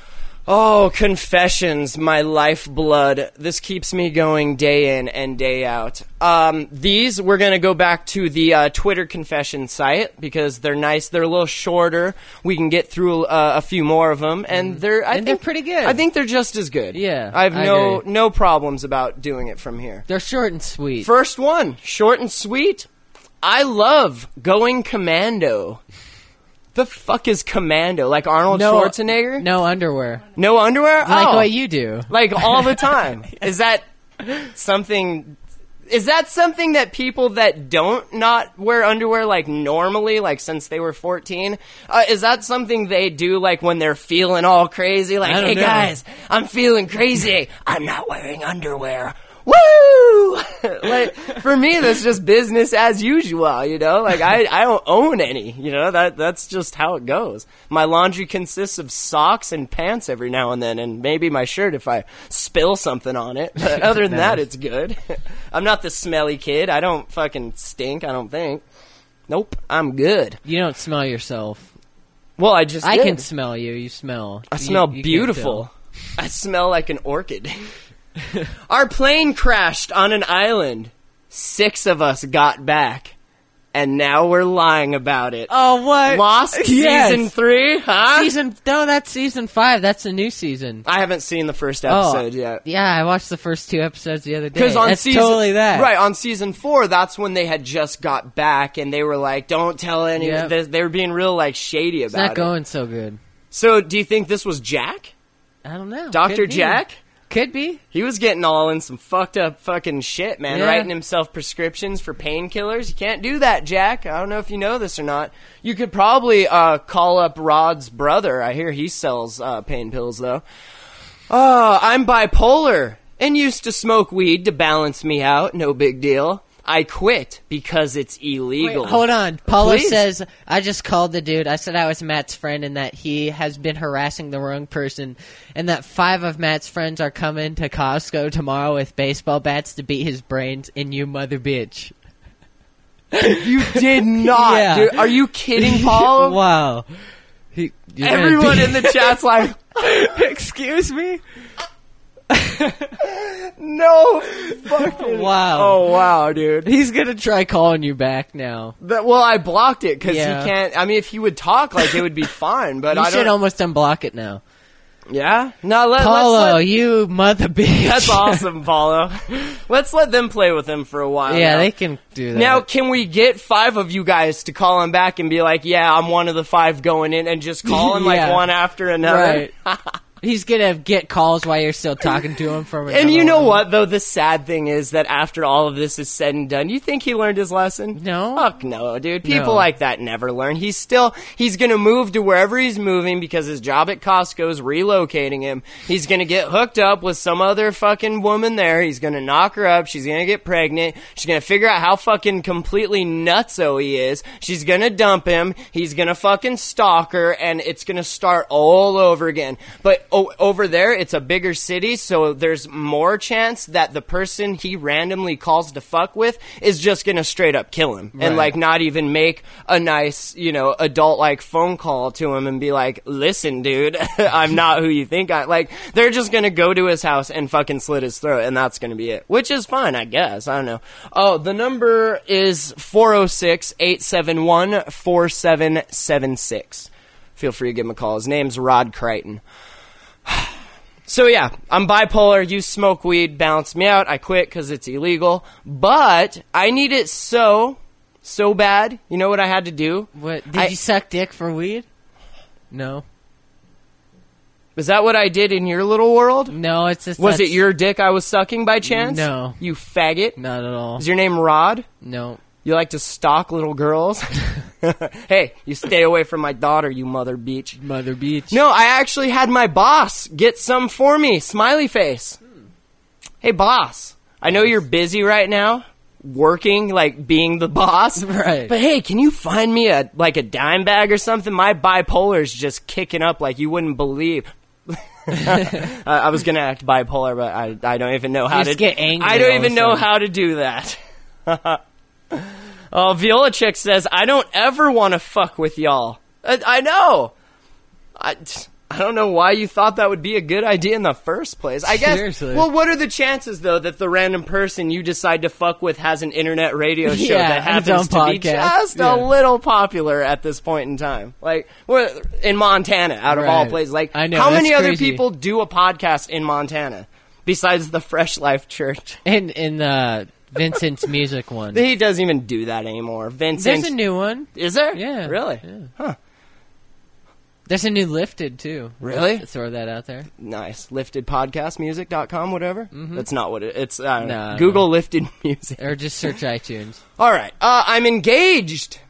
Oh, confessions, my lifeblood. This keeps me going day in and day out. Um, these, we're going to go back to the uh, Twitter confession site because they're nice. They're a little shorter. We can get through uh, a few more of them, and they're I And think, they're pretty good. I think they're just as good. Yeah, I have I no agree. no problems about doing it from here. They're short and sweet. First one, short and sweet. I love going commando. The fuck is commando? Like Arnold no, Schwarzenegger? No underwear. No underwear? Like oh. what you do. Like all the time. Is that something... Is that something that people that don't not wear underwear, like normally, like since they were fourteen, uh, is that something they do like when they're feeling all crazy? Like, I don't hey know. guys, I'm feeling crazy. I'm not wearing underwear. Woo! Like, for me, that's just business as usual, you know? Like, I, I don't own any, you know? That That's just how it goes. My laundry consists of socks and pants every now and then, and maybe my shirt if I spill something on it. But other than that, it's good. I'm not the smelly kid. I don't fucking stink, I don't think. Nope, I'm good. You don't smell yourself. Well, I just I did. can smell you. You smell. I You- smell you can't beautiful. I smell like an orchid. Our plane crashed on an island. Six of us got back. And now we're lying about it. Oh, what? Lost Yes. season three, huh? Season no, that's season five. That's a new season. I haven't seen the first Oh, episode yet. Yeah, I watched the first two episodes the other day. Because on that's season, totally that. right on season four, that's when they had just got back, and they were like, "Don't tell anyone." Yep. They, they were being real like shady It's about not it. going so good. So, do you think this was Jack, I don't know. Doctor Could be. Jack? Could be. He was getting all in some fucked up fucking shit, man. Yeah. Writing himself prescriptions for painkillers. You can't do that, Jack. I don't know if you know this or not. You could probably uh, call up Rod's brother. I hear he sells uh, pain pills, though. Oh, I'm bipolar and used to smoke weed to balance me out. No big deal. I quit because it's illegal. Wait, hold on. Paula Please. says, I just called the dude. I said I was Matt's friend and that he has been harassing the wrong person and that five of Matt's friends are coming to Costco tomorrow with baseball bats to beat his brains and you mother bitch. You did not. Yeah. Dude. Are you kidding, Paul? Wow. He, you're gonna Everyone be- in the chat's like, Excuse me? no fucking... Wow. Oh, wow, dude. He's gonna try calling you back now. That, well, I blocked it because Yeah. he can't. I mean, if he would talk, like it would be fine. But You I should don't. almost unblock it now. Yeah. No, let, Paulo, let's let, you mother bitch. that's awesome, Paulo. Let's let them play with him for a while. Yeah, now. they can do that. Now, can we get five of you guys to call him back and be like, "Yeah, I'm one of the five going in," and just call him like Yeah. one after another? Right. He's gonna get calls while you're still talking to him from And you know one. what, though? The sad thing is that after all of this is said and done, you think he learned his lesson? No. Fuck no, dude. People No. like that never learn. He's still, he's gonna move to wherever he's moving because his job at Costco is relocating him. He's gonna get hooked up with some other fucking woman there. He's gonna knock her up. She's gonna get pregnant. She's gonna figure out how fucking completely nutso he is. She's gonna dump him. He's gonna fucking stalk her, and it's gonna start all over again. But o- over there, it's a bigger city, so there's more chance that the person he randomly calls to fuck with is just gonna straight up kill him. Right. And, like, not even make a nice, you know, adult-like phone call to him and be like, listen, dude, I'm not who you think I... Like, they're just gonna go to his house and fucking slit his throat, and that's gonna be it. Which is fine, I guess. I don't know. Oh, the number is four oh six, eight seven one, four seven seven six. Feel free to give him a call. His name's Rod Crichton. So yeah, I'm bipolar, you smoke weed, balance me out, I quit because it's illegal, but I need it so, so bad. You know what I had to do? What did I- you suck dick for weed? No, Was that what I did in your little world? no, it's just Was it that's- your dick I was sucking by chance? No. You faggot. Not at all. Is your name Rod? No. You like to stalk little girls? Hey, you stay away from my daughter, you mother beach. Mother Beach. No, I actually had my boss get some for me. Smiley face. Hey, boss. I know you're busy right now, working, like, being the boss. Right. But hey, can you find me a, like, a dime bag or something? My bipolar's just kicking up like you wouldn't believe. I, I was gonna act bipolar, but I, I don't even know how Just to... get angry I don't all of even a know sudden. how to do that. Oh, Viola Chick says, I don't ever want to fuck with y'all. I, I know. I, I don't know why you thought that would be a good idea in the first place. I guess. Seriously. Well, what are the chances, though, that the random person you decide to fuck with has an internet radio show Yeah, that and its own happens to be podcast. just Yeah. a little popular at this point in time? Like, we're in Montana, out of all Right. places. Like, I know, how that's many other crazy. people do a podcast in Montana besides the Fresh Life Church? In in the Vincent's music one. He doesn't even do that anymore. Vincent. There's a new one. Is there? Yeah. Really? Yeah. Huh. There's a new Lifted too. Really? Let's throw that out there. Nice. Lifted podcast music dot com, whatever. Mm-hmm. That's not what it it's. Uh, No, Google no. Lifted Music. Or just search iTunes. All right. Uh, I'm engaged.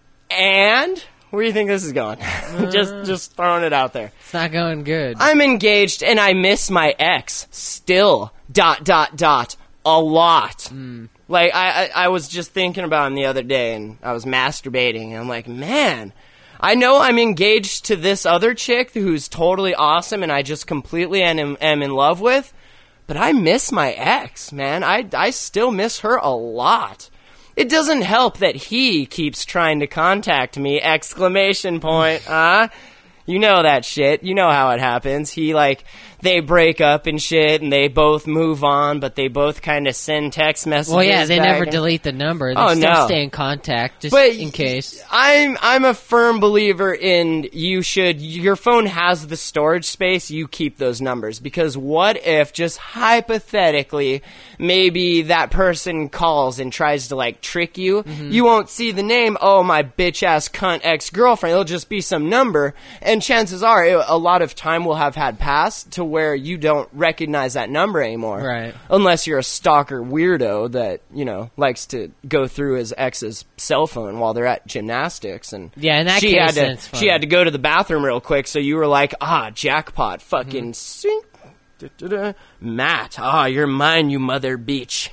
And where do you think this is going? just just throwing it out there. It's not going good. I'm engaged and I miss my ex still. Dot dot dot. A lot. Mm. Like I, I I was just thinking about him the other day and I was masturbating and I'm like, man, I know I'm engaged to this other chick who's totally awesome and I just completely am, am in love with, but I miss my ex, man. I, I still miss her a lot. It doesn't help that he keeps trying to contact me, exclamation point, huh? You know that shit. You know how it happens. He, like, they break up and shit, and they both move on, but they both kind of send text messages. Well, yeah, they back never and- delete the number. They Oh, still no. stay in contact, just But in case. I'm I'm a firm believer in you should your phone has the storage space, you keep those numbers, because what if just hypothetically maybe that person calls and tries to like trick you, Mm-hmm. you won't see the name, oh my bitch ass cunt ex-girlfriend, it'll just be some number, and chances are it, a lot of time will have had passed to where you don't recognize that number anymore. Right. Unless you're a stalker weirdo that, you know, likes to go through his ex's cell phone while they're at gymnastics. And Yeah, in that she case, had to, that's fine. she had to go to the bathroom real quick, so you were like, ah, jackpot, fucking Mm-hmm. sink. Da-da-da. Matt, ah, you're mine, you mother beach.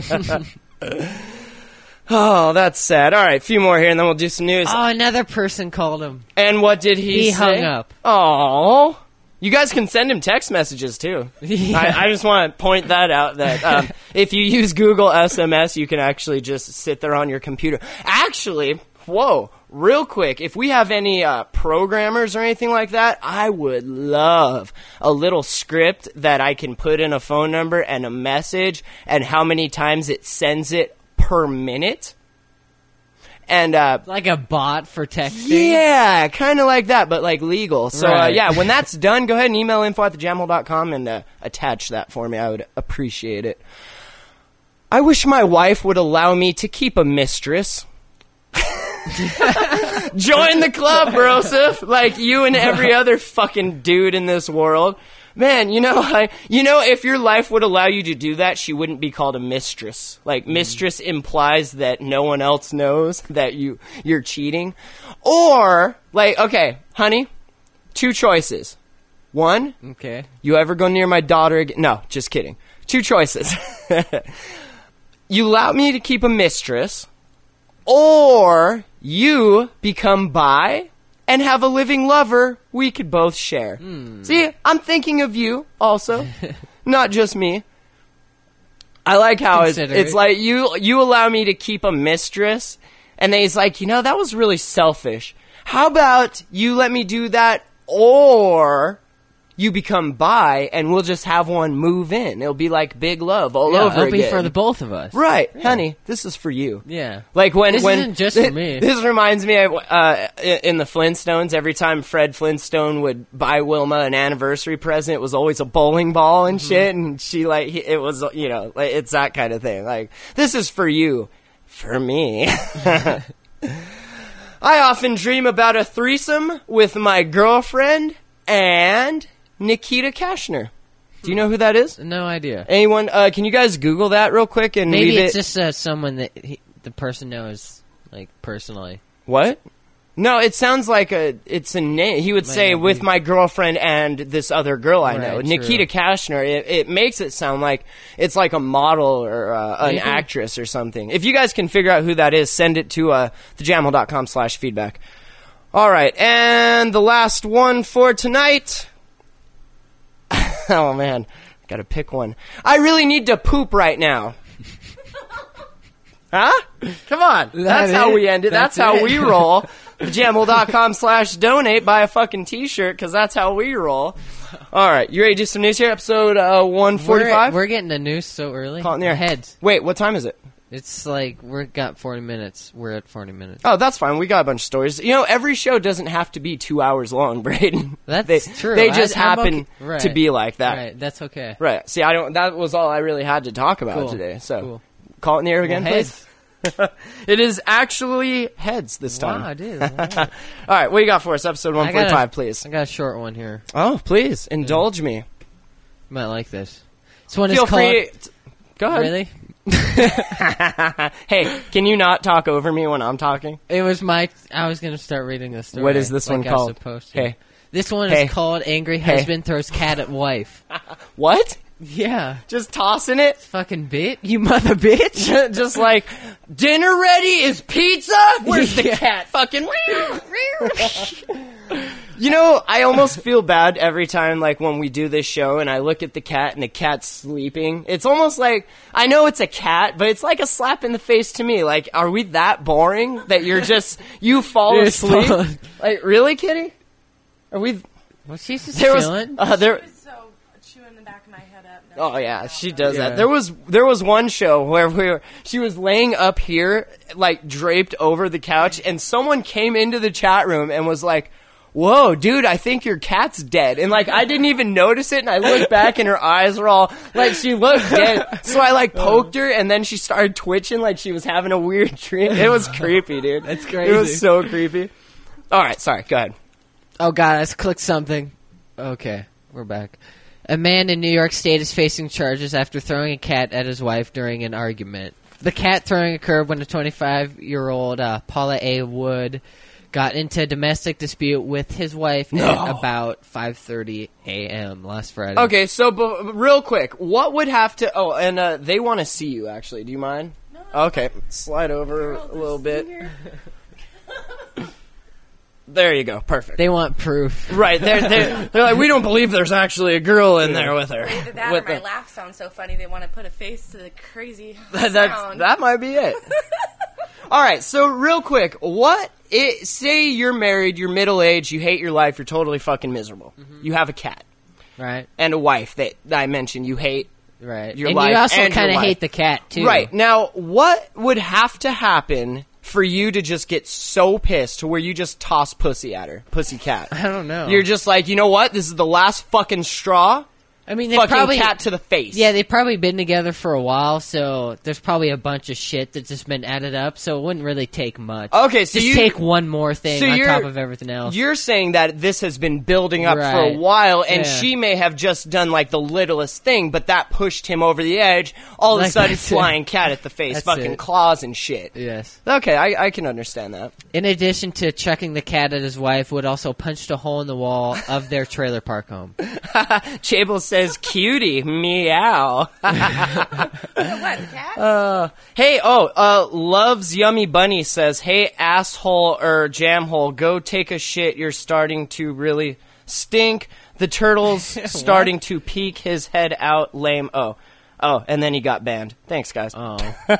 Oh, that's sad. All right, a few more here, and then we'll do some news. Oh, another person called him. And what did he, He say? hung up. Oh, you guys can send him text messages too. Yeah. I, I just want to point that out. That um, if you use Google S M S, you can actually just sit there on your computer. Actually, whoa, real quick, if we have any uh, programmers or anything like that, I would love a little script that I can put in a phone number and a message, and how many times it sends it per minute. And uh, Like a bot for texting. yeah, kind of like that, but like legal. So uh, Right. yeah, when that's done, go ahead and email info at the jamhole dot com and uh, attach that for me. I would appreciate it. I wish my wife would allow me to keep a mistress. Join the club, brosif. Like you and every other fucking dude in this world. Man, you know, I, you know, if your life would allow you to do that, she wouldn't be called a mistress. Like, mistress implies that no one else knows that you, you're cheating. Or, like, okay, honey, two choices. One, Okay. you ever go near my daughter again? No, just kidding. Two choices. You allow me to keep a mistress, or you become bi and have a living lover we could both share. Hmm. See, I'm thinking of you also, not just me. I like how it's, Consider it's it. like you you allow me to keep a mistress, and then he's like, you know, that was really selfish. How about you let me do that, or you become bi, and we'll just have one move in. It'll be like big love all Yeah, over it'll again. be for the both of us. Right, honey, this is for you. Yeah. Like when This when isn't just for me. This reminds me of uh, in the Flintstones. Every time Fred Flintstone would buy Wilma an anniversary present, it was always a bowling ball and shit. And she like he- it was you know like it's that kind of thing. Like this is for you, for me. I often dream about a threesome with my girlfriend and Nikita Kashner. Do you know who that is? No idea. Anyone? Uh, can you guys Google that real quick and Maybe leave it's it? just uh, someone that he, the person knows, like, personally. What? No, it sounds like a. It's a name. He would Might say not with be. my girlfriend and this other girl I Right, know, true. Nikita Kashner. It, it makes it sound like it's like a model or uh, an Maybe. actress or something. If you guys can figure out who that is, send it to uh, thejamhole dot com slash feedback. All right, and the last one for tonight. Oh man, gotta pick one. I really need to poop right now. Huh? Come on. That's That how it? we end it. That's, That's how it? we roll. thejamhole dot com slash donate. Buy a fucking t-shirt because that's how we roll. All right. You ready to do some news here? Episode uh, one forty-five? We're, we're getting the news so early. Call it in the air. Heads. Wait, what time is it? It's like we've got forty minutes. We're at forty minutes. Oh, that's fine. We got a bunch of stories. You know, every show doesn't have to be two hours long, Braden. That's they, true. They just I- I'm happen okay- right. to be like that. Right, that's okay. Right. See, I don't. That was all I really had to talk about Cool. today. So, Cool. call it in the air again, Well, please. It is actually heads this time. Wow, it is. All right, what do you got for us? Episode one I got a- forty-five, please. I got a short one here. Oh, please indulge me. You might like this. This one Feel is called. free. t- Go ahead. Really? Hey, can you not talk over me when I'm talking? It was my. I was gonna start reading the story. What is this like one I was called? supposed to. Hey. This one Hey. is called "Angry Hey. Husband Throws Cat at Wife." What? Yeah, Just tossing it? fucking bit, you mother bitch. Just like, dinner ready? Is pizza? Where's the Yeah. cat? Fucking. You know, I almost feel bad every time, like, when we do this show and I look at the cat and the cat's sleeping. It's almost like, I know it's a cat, but it's like a slap in the face to me. Like, are we that boring that you're just, you fall You're asleep? falling. Like, really, Kitty? Are we, Well, she's just there was, chilling. uh, there, So chewing the back of my head up. Oh yeah, she does Yeah. that. There was there was one show where we were, she was laying up here, like draped over the couch, and someone came into the chat room and was like, "Whoa, dude, I think your cat's dead." And like I didn't even notice it, and I looked back, and her eyes were all like she looked dead. So I like poked her, and then she started twitching like she was having a weird dream. It was creepy, dude. That's It crazy. was so creepy. All right, sorry. Go ahead. Oh god, I just clicked something. Okay, we're back. A man in New York State is facing charges after throwing a cat at his wife during an argument. The cat throwing occurred when a twenty-five-year-old uh, Paula A. Wood got into a domestic dispute with his wife at about five thirty a.m. last Friday. Okay, so b- real quick, what would have to? Oh, and uh, they want to see you. Actually, do you mind? No. Okay, slide over a little bit. There you go. Perfect. They want proof. right. They're, they're they're like, we don't believe there's actually a girl in there with her. Either that With or my the- laugh sounds so funny they want to put a face to the crazy that, that's, sound. that might be it. All right. So real quick, what? It, say you're married, you're middle aged, you hate your life, you're totally fucking miserable. Mm-hmm. You have a cat Right, and a wife that, that I mentioned you hate. right. Your and life you also and your kind of wife. hate the cat, too. Right. Now, what would have to happen for you to just get so pissed to where you just toss pussy at her? Pussy cat. I don't know. You're just like, you know what? This is the last fucking straw. I mean, they fucking probably, cat to the face. Yeah, they've probably been together for a while, so there's probably a bunch of shit that's just been added up, so it wouldn't really take much. Okay, so just you take one more thing so on you're- top of everything else. You're saying that this has been building up for a Right. while, and Yeah. she may have just done like the littlest thing, but that pushed him over the edge. All of a Like, sudden, that's it. flying cat at the face, That's fucking it. claws and shit. Yes. Okay, I, I can understand that. In addition to chucking the cat at his wife, Wood also punched a hole in the wall of their trailer park home. Chable says, "Cutie, meow." What, cat? Uh, hey, oh, uh, Loves Yummy Bunny says, "Hey, asshole or jamhole, go take a shit. You're starting to really stink. The turtle's starting to peek his head out. Lame." Oh, oh, and then he got banned. Thanks, guys. Oh.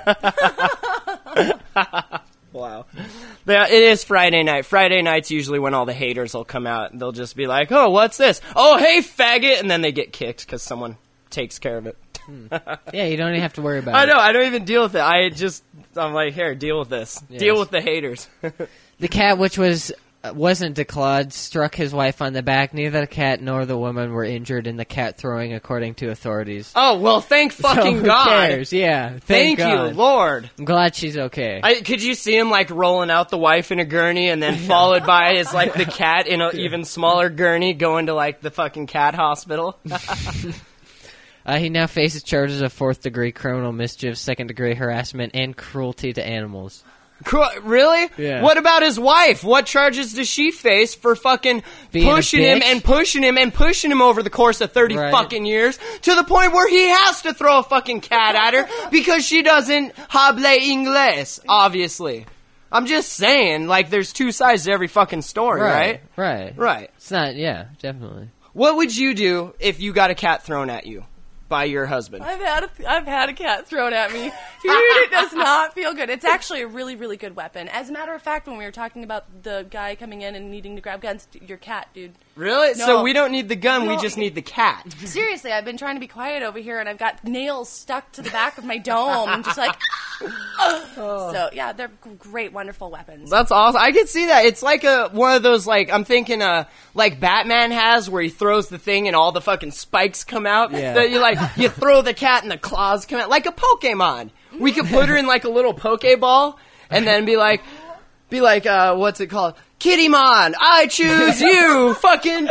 Wow. Yeah, it is Friday night. Friday night's usually when all the haters will come out. They'll just be like, "Oh, what's this? Oh, hey, faggot," and then they get kicked because someone takes care of it. Yeah, you don't even have to worry about I it. know. I don't even deal with it. I just, I'm like, here, deal with this. Yes. Deal with the haters. The cat, which was uh, wasn't declawed, struck his wife on the back. Neither the cat nor the woman were injured in the cat throwing, according to authorities. Oh, well, thank fucking So who God. cares? Yeah, thank, Thank you, God. Lord. I'm glad she's okay. I, could you see him, like, rolling out the wife in a gurney and then followed by is, like, the cat in an even smaller gurney going to, like, the fucking cat hospital? Uh, he now faces charges of fourth-degree criminal mischief, second-degree harassment, and cruelty to animals. Cru- Really? Yeah. What about his wife? What charges does she face for fucking Being a pushing him bitch? and pushing him and pushing him over the course of thirty Right. fucking years to the point where he has to throw a fucking cat at her because she doesn't hable inglés, obviously. I'm just saying, like, there's two sides to every fucking story, right? Right. Right. It's not, yeah, definitely. What would you do if you got a cat thrown at you by your husband? I've had a, I've had a cat thrown at me. Dude, it does not feel good. It's actually a really, really good weapon. As a matter of fact, when we were talking about the guy coming in and needing to grab guns, your cat, dude. Really? No. So we don't need the gun, we No. just need the cat. Seriously, I've been trying to be quiet over here, and I've got nails stuck to the back of my dome. I'm just like, so yeah, they're g- great, wonderful weapons. That's awesome. I can see that. It's like a one of those, like, I'm thinking uh like Batman has where he throws the thing and all the fucking spikes come out. Yeah. That you like you throw the cat and the claws come out like a Pokemon. We could put her in like a little Pokeball and then be like be like uh what's it called? Kittymon, I choose you, fucking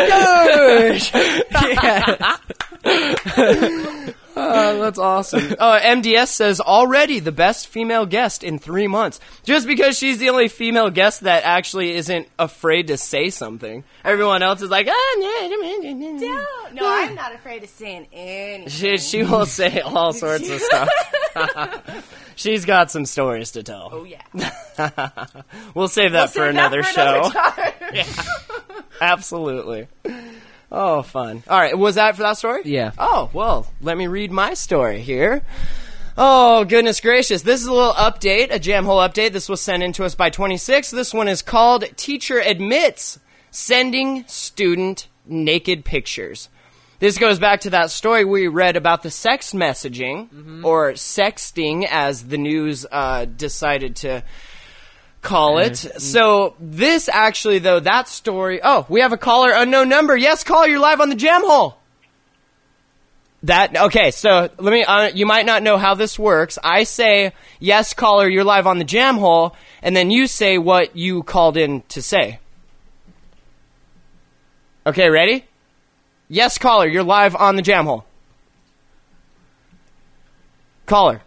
douche. Oh, that's awesome. Oh, M D S says, already the best female guest in three months. Just because she's the only female guest that actually isn't afraid to say something. Everyone else is like, ah, No, no, I'm not afraid of saying anything. she, she will say all sorts of stuff. She's got some stories to tell. Oh, yeah. We'll save that for Save that another for show. another time. Absolutely. Oh, fun. All right, was that for that story? Yeah. Oh, well, let me read my story here. Oh, goodness gracious. This is a little update, a jam hole update. This was sent in to us by twenty-six. This one is called Teacher Admits Sending Student Naked Pictures. This goes back to that story we read about the sex messaging, mm-hmm. or sexting, as the news uh, decided to call it. So this actually, though, that story... Oh, we have a caller, unknown number. Yes, caller, you're live on the Jam Hole. That, okay, so let me, uh, you might not know how this works. I say, yes, caller, you're live on the Jam Hole, and then you say what you called in to say. Okay, ready? Yes, caller, you're live on the Jam Hole. Caller.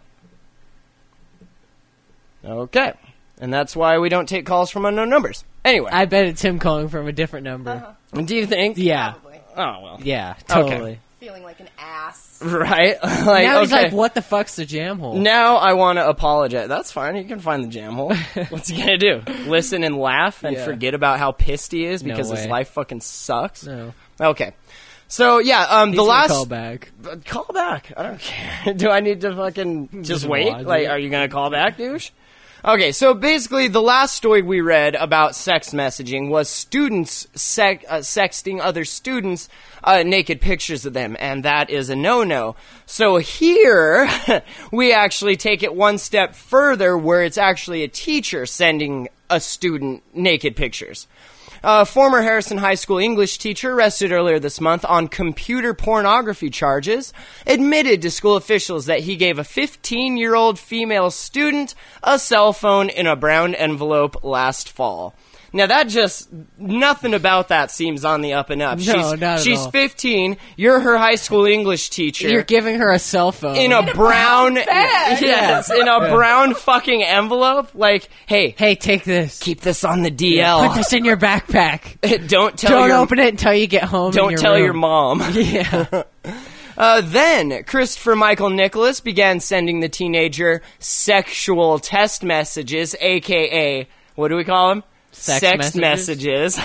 Okay. And that's why we don't take calls from unknown numbers. Anyway. I bet it's him calling from a different number. Uh-huh. Do you think? Yeah. Probably. Oh, well. Yeah, totally. Okay. Feeling like an ass. Right? like, Now he's okay. like, what the fuck's the jam hole? Now I want to apologize. That's fine. You can find the jam hole. What's he going to do? Listen and laugh and Yeah. forget about how pissed he is No because his way. life fucking sucks? No. Okay. So, yeah, um, He's the gonna last... call back. Call back. I don't care. Do I need to fucking just Just wait? watch Like, it. are you going to call back, douche? Okay, so basically the last story we read about sex messaging was students sec- uh, sexting other students uh, naked pictures of them, and that is a no-no. So here, we actually take it one step further where it's actually a teacher sending a student naked pictures. A former Harrison High School English teacher arrested earlier this month on computer pornography charges admitted to school officials that he gave a fifteen-year-old female student a cell phone in a brown envelope last fall. Now, that just, nothing about that seems on the up and up. No, she's, not at She's all. fifteen, you're her high school English teacher. You're giving her a cell phone. in a, In a brown, brown bag. yes, in a brown fucking envelope. Like, hey, Hey, take this. keep this on the D L. Put this in your backpack. Don't tell Don't your, open it until you get home. in Don't your tell room. your mom. Yeah. Uh, then, Christopher Michael Nicholas began sending the teenager sexual test messages, a k a, what do we call them? Sex messages.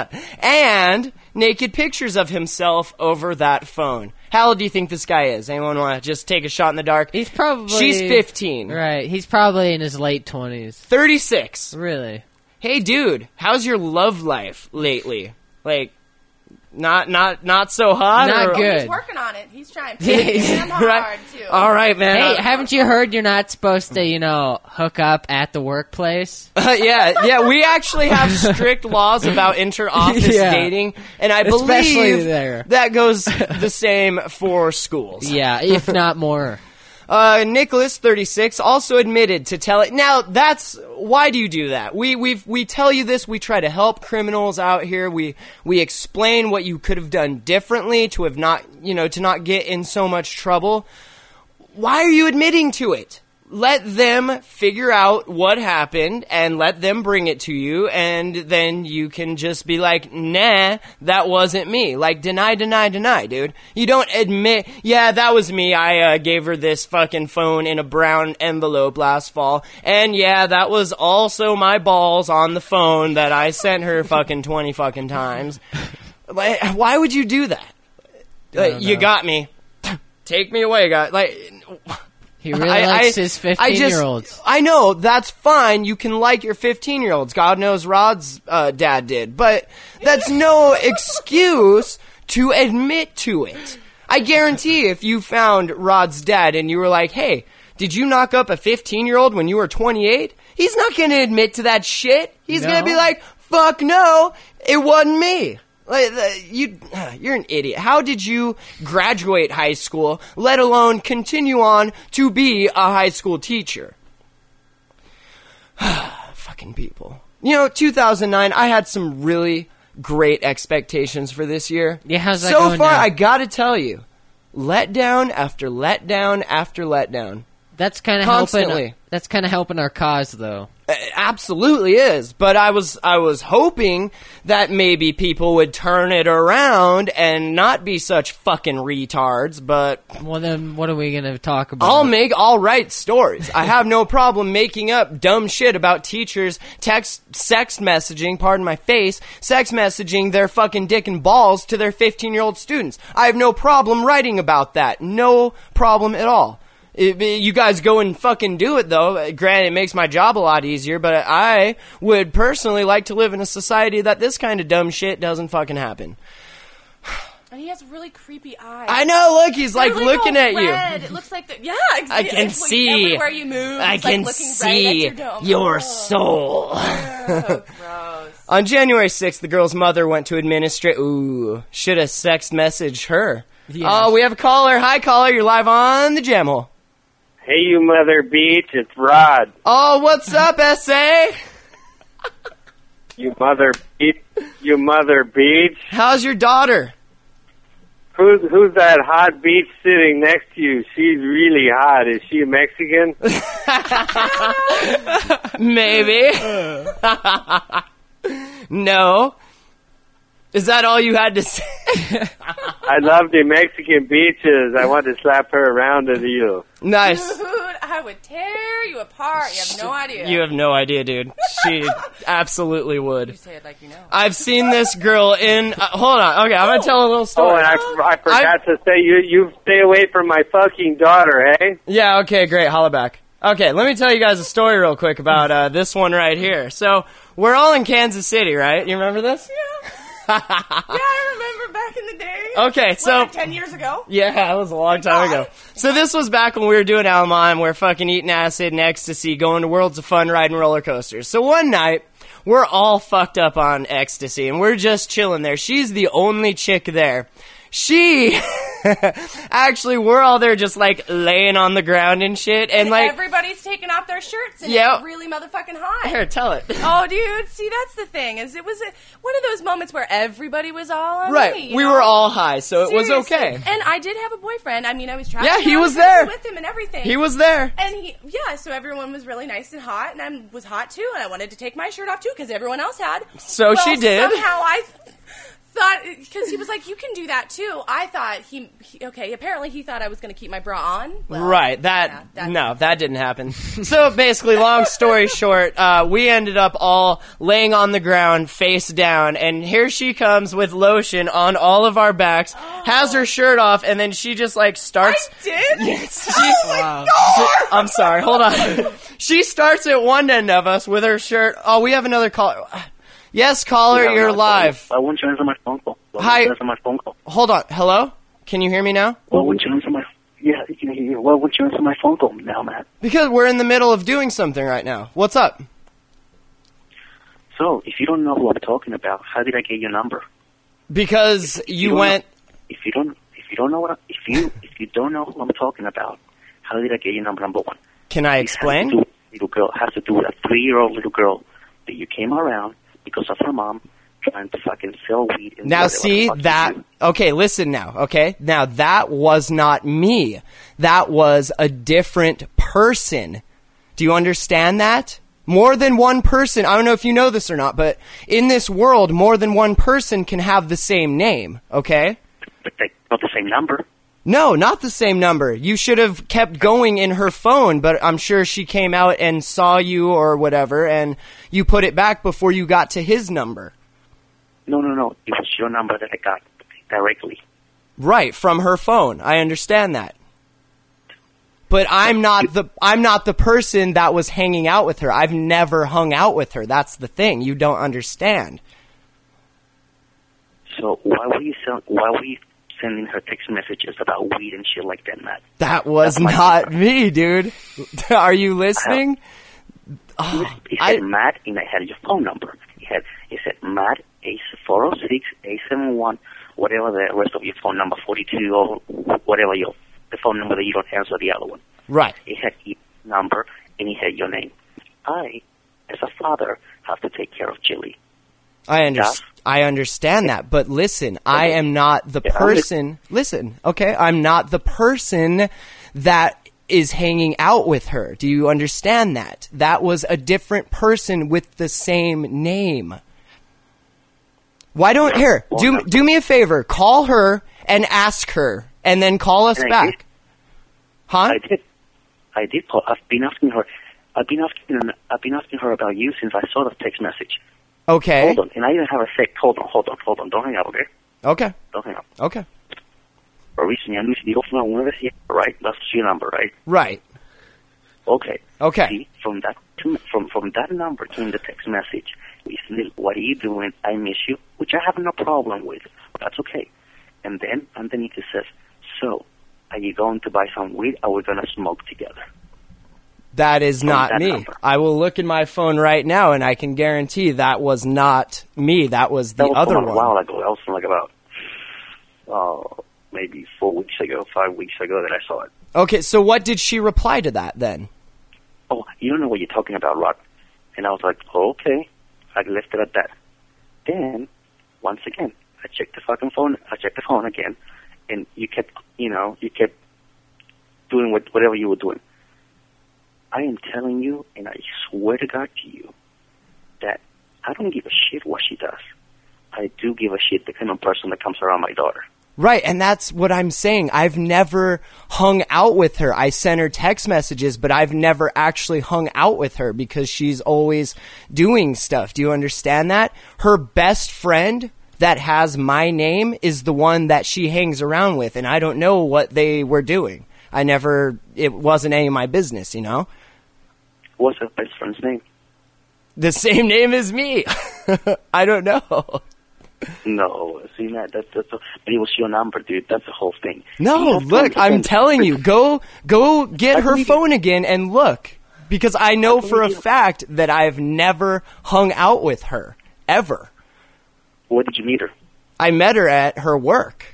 And naked pictures of himself over that phone. How old do you think this guy is? Anyone want to just take a shot in the dark? He's probably... She's fifteen. Right. He's probably in his late twenties. thirty-six. Really? Hey, dude, how's your love life lately? Like, not not not so hot? Not or- good. He's working on it. He's trying to Yeah, hit him hard, Right. too. All right, man. Hey, Uh, haven't you heard you're not supposed to, you know, hook up at the workplace? Uh, yeah, yeah, we actually have strict laws about inter-office Yeah. dating, and I Especially believe there. that goes the same for schools. Yeah, if not more. Uh, Nicholas, thirty-six, also admitted to tell it. Now, that's why do you do that? We we we tell you this. We try to help criminals out here. We we explain what you could have done differently to have not, you know, to not get in so much trouble. Why are you admitting to it? Let them figure out what happened and let them bring it to you, and then you can just be like, nah, that wasn't me. Like, deny, deny, deny, dude. You don't admit, yeah, that was me. I uh, gave her this fucking phone in a brown envelope last fall, and yeah, that was also my balls on the phone that I sent her fucking twenty fucking times. Like, why would you do that? Like, you got me. Take me away, guys. Like... He really I- likes I- his I just- fifteen-year-olds. I know, that's fine. You can like your fifteen-year-olds. God knows Rod's uh, dad did. But that's no excuse to admit to it. I guarantee if you found Rod's dad and you were like, hey, did you knock up a fifteen-year-old when you were twenty-eight? He's not going to admit to that shit. He's No. going to be like, fuck no, it wasn't me. Like, uh, you, you're an idiot. How did you graduate high school, let alone continue on to be a high school teacher? Fucking people. You know, two thousand nine, I had some really great expectations for this year. Yeah, how's that so going far, now? I gotta tell you, letdown after letdown after letdown. That's kind of Constantly. helping. That's kind of helping our cause, though. It absolutely is, but I was I was hoping that maybe people would turn it around and not be such fucking retards, but Well, then, what are we gonna talk about? I'll make I'll write stories. I have no problem making up dumb shit about teachers text sex messaging, pardon my face, sex messaging their fucking dick and balls to their fifteen-year-old students. I have no problem writing about that. No problem at all. It, you guys go and fucking do it, though. Granted, it makes my job a lot easier, but I would personally like to live in a society that this kind of dumb shit doesn't fucking happen. And he has really creepy eyes. I know, look, he's like They're looking all at you. red. It looks like the, yeah, exactly. I can it's like see. everywhere you move. I it's like can looking see right at your, dome. your Oh, soul. oh, gross. On January sixth, the girl's mother went to administrate. Ooh, should have sext messaged her. Yeah. Oh, we have a caller. Hi, caller. You're live on the Jam Hole. Hey, you mother beach, it's Rod. Oh, what's up, S A? You mother beach, you mother beach. How's your daughter? Who's who's that hot beach sitting next to you? She's really hot. Is she Mexican? Maybe. No. Is that all you had to say? I love the Mexican beaches. I want to slap her around at you. Nice. Dude, I would tear you apart. You have no idea. You have no idea, dude. She absolutely You would. say it like you know. I've seen this girl in... Uh, hold on. Okay, I'm going to tell a little Oh, story. and I, I forgot to say, you you stay away from my fucking daughter, hey? Yeah, okay, great. Holla back. Okay, let me tell you guys a story real quick about uh, this one right here. So, we're all in Kansas City, right? You remember this? Yeah. yeah, I remember back in the day. Okay, What, so... like ten years ago? Yeah, that was a long time ago. So this was back when we were doing Almine. We're fucking eating acid and ecstasy, going to Worlds of Fun, riding roller coasters. So one night, we're all fucked up on ecstasy, and we're just chilling there. She's the only chick there. She, actually, we're all there just, like, laying on the ground and shit, and, And like... everybody's taking off their shirts, and Yep. it's really motherfucking hot. Here, tell it. Oh, dude, see, that's the thing, is it was a, one of those moments where everybody was all on Right, me, you we know? were all high, so it was Seriously. okay. And I did have a boyfriend. I mean, I was traveling Yeah, he around was the country there. with him and everything. He was there. And he, yeah, so everyone was really nice and hot, and I was hot too, and I wanted to take my shirt off too, because everyone else had. So Well, she did. Somehow I thought, because he was like, you can do that too. I thought he, he okay, apparently he thought I was going to keep my bra on. Well, Right, that, yeah, that- no, that didn't happen. So basically, long story short, uh, we ended up all laying on the ground, face down, and here she comes with lotion on all of our backs, has her shirt off, and then she just, like, starts... I did? Yes, she, Oh my Wow. God! I'm sorry, hold on. She starts at one end of us with her shirt... Oh, we have another caller. Yes, caller, Yeah, you're no, live. Why won't you answer my phone call? Why Hi. won't you answer my phone call? Hold on, hello? Can you hear me now? Why won't you answer my... Yeah, you can hear. Why won't you answer my phone call now, Matt? Because we're in the middle of doing something right now. What's up? So, if you don't know who I'm talking about, how did I get your number? Because If you don't went... Know, if you don't, if you don't know what, I, if you, if you don't know who I'm talking about, how did I get your number? Number one. Can I It has to explain? do- Little girl has to do with a three-year-old little girl that you came around because of her mom trying to fucking sell weed. And Now whatever the see fuck you that, do. okay, listen now, okay? Now that was not me. That was a different person. Do you understand that? More than one person, I don't know if you know this or not, but in this world, more than one person can have the same name, okay? But they not the same number. No, not the same number. You should have kept going in her phone, but I'm sure she came out and saw you or whatever, and you put it back before you got to his number. No, no, no. It was your number that I got directly. Right, from her phone. I understand that. But I'm not the I'm not the person that was hanging out with her. I've never hung out with her. That's the thing. You don't understand. So why were you sell, why were you sending her text messages about weed and shit like that, Matt? That was That's my not number. me, dude. Are you listening? It said I- Matt, and I had your phone number. It had it said Matt eight four zero six eight seven one, whatever the rest of your phone number, forty two or whatever your the phone number that you don't answer the other one. Right. It had your number and it had your name. I, as a father, have to take care of Jilly. I under- Yeah. I understand that, but listen, I am not the Yeah, I'm person. Listen, okay, I'm not the person that is hanging out with her. Do you understand that? That was a different person with the same name. Why don't here Well, do no. do me a favor? Call her and ask her, and then call us And I back. did. Huh? I did. I did call. I've been asking her. I've been asking. I've been asking her about you since I saw the text message. Okay. Hold on, and I even have a sec. Hold on, hold on, hold on. Don't hang up, okay? Okay. Don't hang up. Okay. Mauricio, Luis, digo una vez, right? That's your number, right? Right. Okay. Okay. See, from that from from that number came the text message. We said, "What are you doing? I miss you," which I have no problem with. That's okay. And then underneath it says, "So, are you going to buy some weed? Or we're gonna smoke together?" That is From not that me. number. I will look in my phone right now, and I can guarantee that was not me. That was the That was other from one. a while ago. That was from like about, oh, maybe four weeks ago, five weeks ago that I saw it. Okay, so what did she reply to that then? Oh, you don't know what you're talking about, Rod. And I was like, oh, okay. I left it at that. Then, once again, I checked the fucking phone. I checked the phone again, and you kept, you know, you kept doing what, whatever you were doing. I am telling you, and I swear to God to you, that I don't give a shit what she does. I do give a shit the kind of person that comes around my daughter. Right, and that's what I'm saying. I've never hung out with her. I sent her text messages, but I've never actually hung out with her because she's always doing stuff. Do you understand that? Her best friend that has my name is the one that she hangs around with, and I don't know what they were doing. I never, it wasn't any of my business, you know? What's her best friend's name? The same name as me. I don't know. No, see that that's that's. A, but it was your number, dude. That's the whole thing. No, You have to look, I'm understand- telling you, go go get I her believe phone again and look. Because I know for a fact that I've never hung out with her. Ever. Where did you meet her? I met her at her work.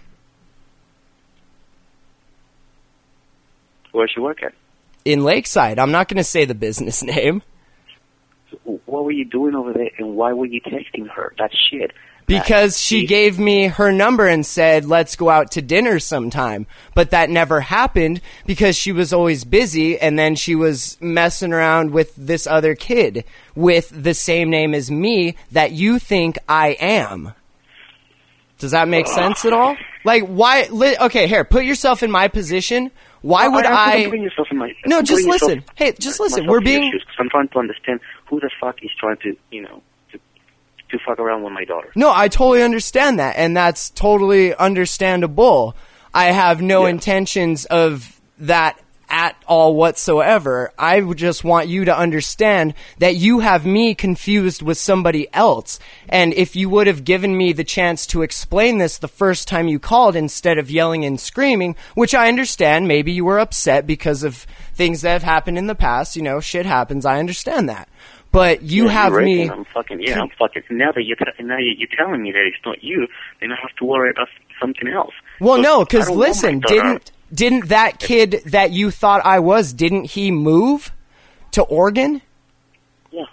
Where does she work at? In Lakeside. I'm not going to say the business name. So what were you doing over there, and why were you texting her? That shit. Because that she shit. gave me her number and said, let's go out to dinner sometime. But that never happened because she was always busy, and then she was messing around with this other kid with the same name as me that you think I am. Does that make sense at all? Like, why? Li- okay, here, put yourself in my position. Why No, would I? I? Putting yourself in my, no, I'm just putting yourself- listen. Hey, just listen. myself We're in your being. shoes, 'cause I'm trying to understand who the fuck is trying to, you know, to, to fuck around with my daughter. No, I totally understand that, and that's totally understandable. I have no Yeah. intentions of that at all whatsoever. I would just want you to understand that you have me confused with somebody else. And if you would have given me the chance to explain this the first time you called instead of yelling and screaming, which I understand, maybe you were upset because of things that have happened in the past, you know, shit happens, I understand that. But you Yeah, have you're right, me... and I'm fucking, yeah, I'm fucking, now that you're, t- now you're telling me that it's not you, then I have to worry about something else. Well, So, no, I because don't want listen, my daughter- didn't didn't that kid that you thought I was, didn't he move to Oregon? Yeah.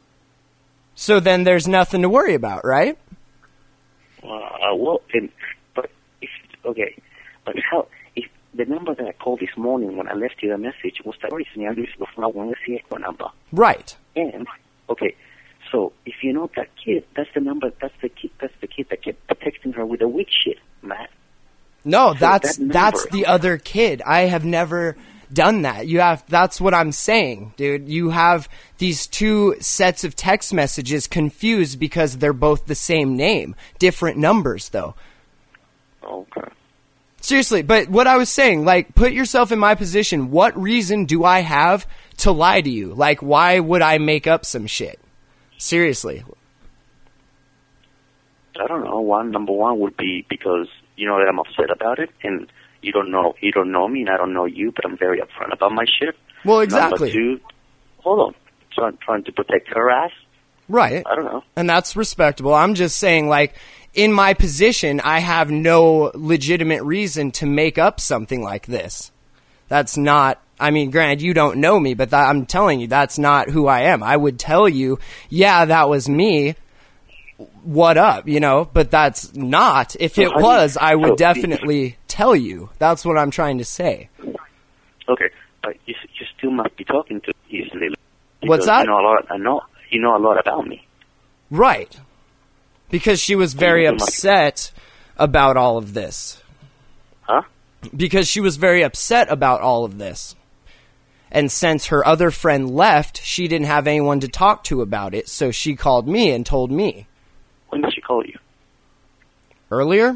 So then there's nothing to worry about, right? Uh, well, then, but if, okay, but how, if the number that I called this morning when I left you a message was the original number. Right. And, okay, so if you know that kid, that's the number, that's the kid, that's the kid that kept texting her with a weak shit, Matt. No, So that's that number- that's the other kid. I have never done that. You have that's what I'm saying, dude. You have these two sets of text messages confused because they're both the same name, different numbers though. Okay. Seriously, but what I was saying, like, put yourself in my position. What reason do I have to lie to you? Like, why would I make up some shit? Seriously. I don't know. One number one would be because you know that I'm upset about it, and you don't know you don't know me, and I don't know you, but I'm very upfront about my shit. Well, exactly. Number two, hold on, trying trying to protect her ass. Right. I don't know. And that's respectable. I'm just saying, like, in my position, I have no legitimate reason to make up something like this. That's not, I mean, granted, you don't know me, but that, I'm telling you, that's not who I am. I would tell you, yeah, that was me. What up, you know? But that's not. If So it how do you- was, I would so- definitely tell you. That's what I'm trying to say. Okay, but you you still must be talking to me easily. What's because that? You know a lot. I know you know a lot about me. Right. Because she was very you must- upset about all of this. Huh? Because she was very upset about all of this. And since her other friend left, she didn't have anyone to talk to about it, so she called me and told me. When did she call you? Earlier?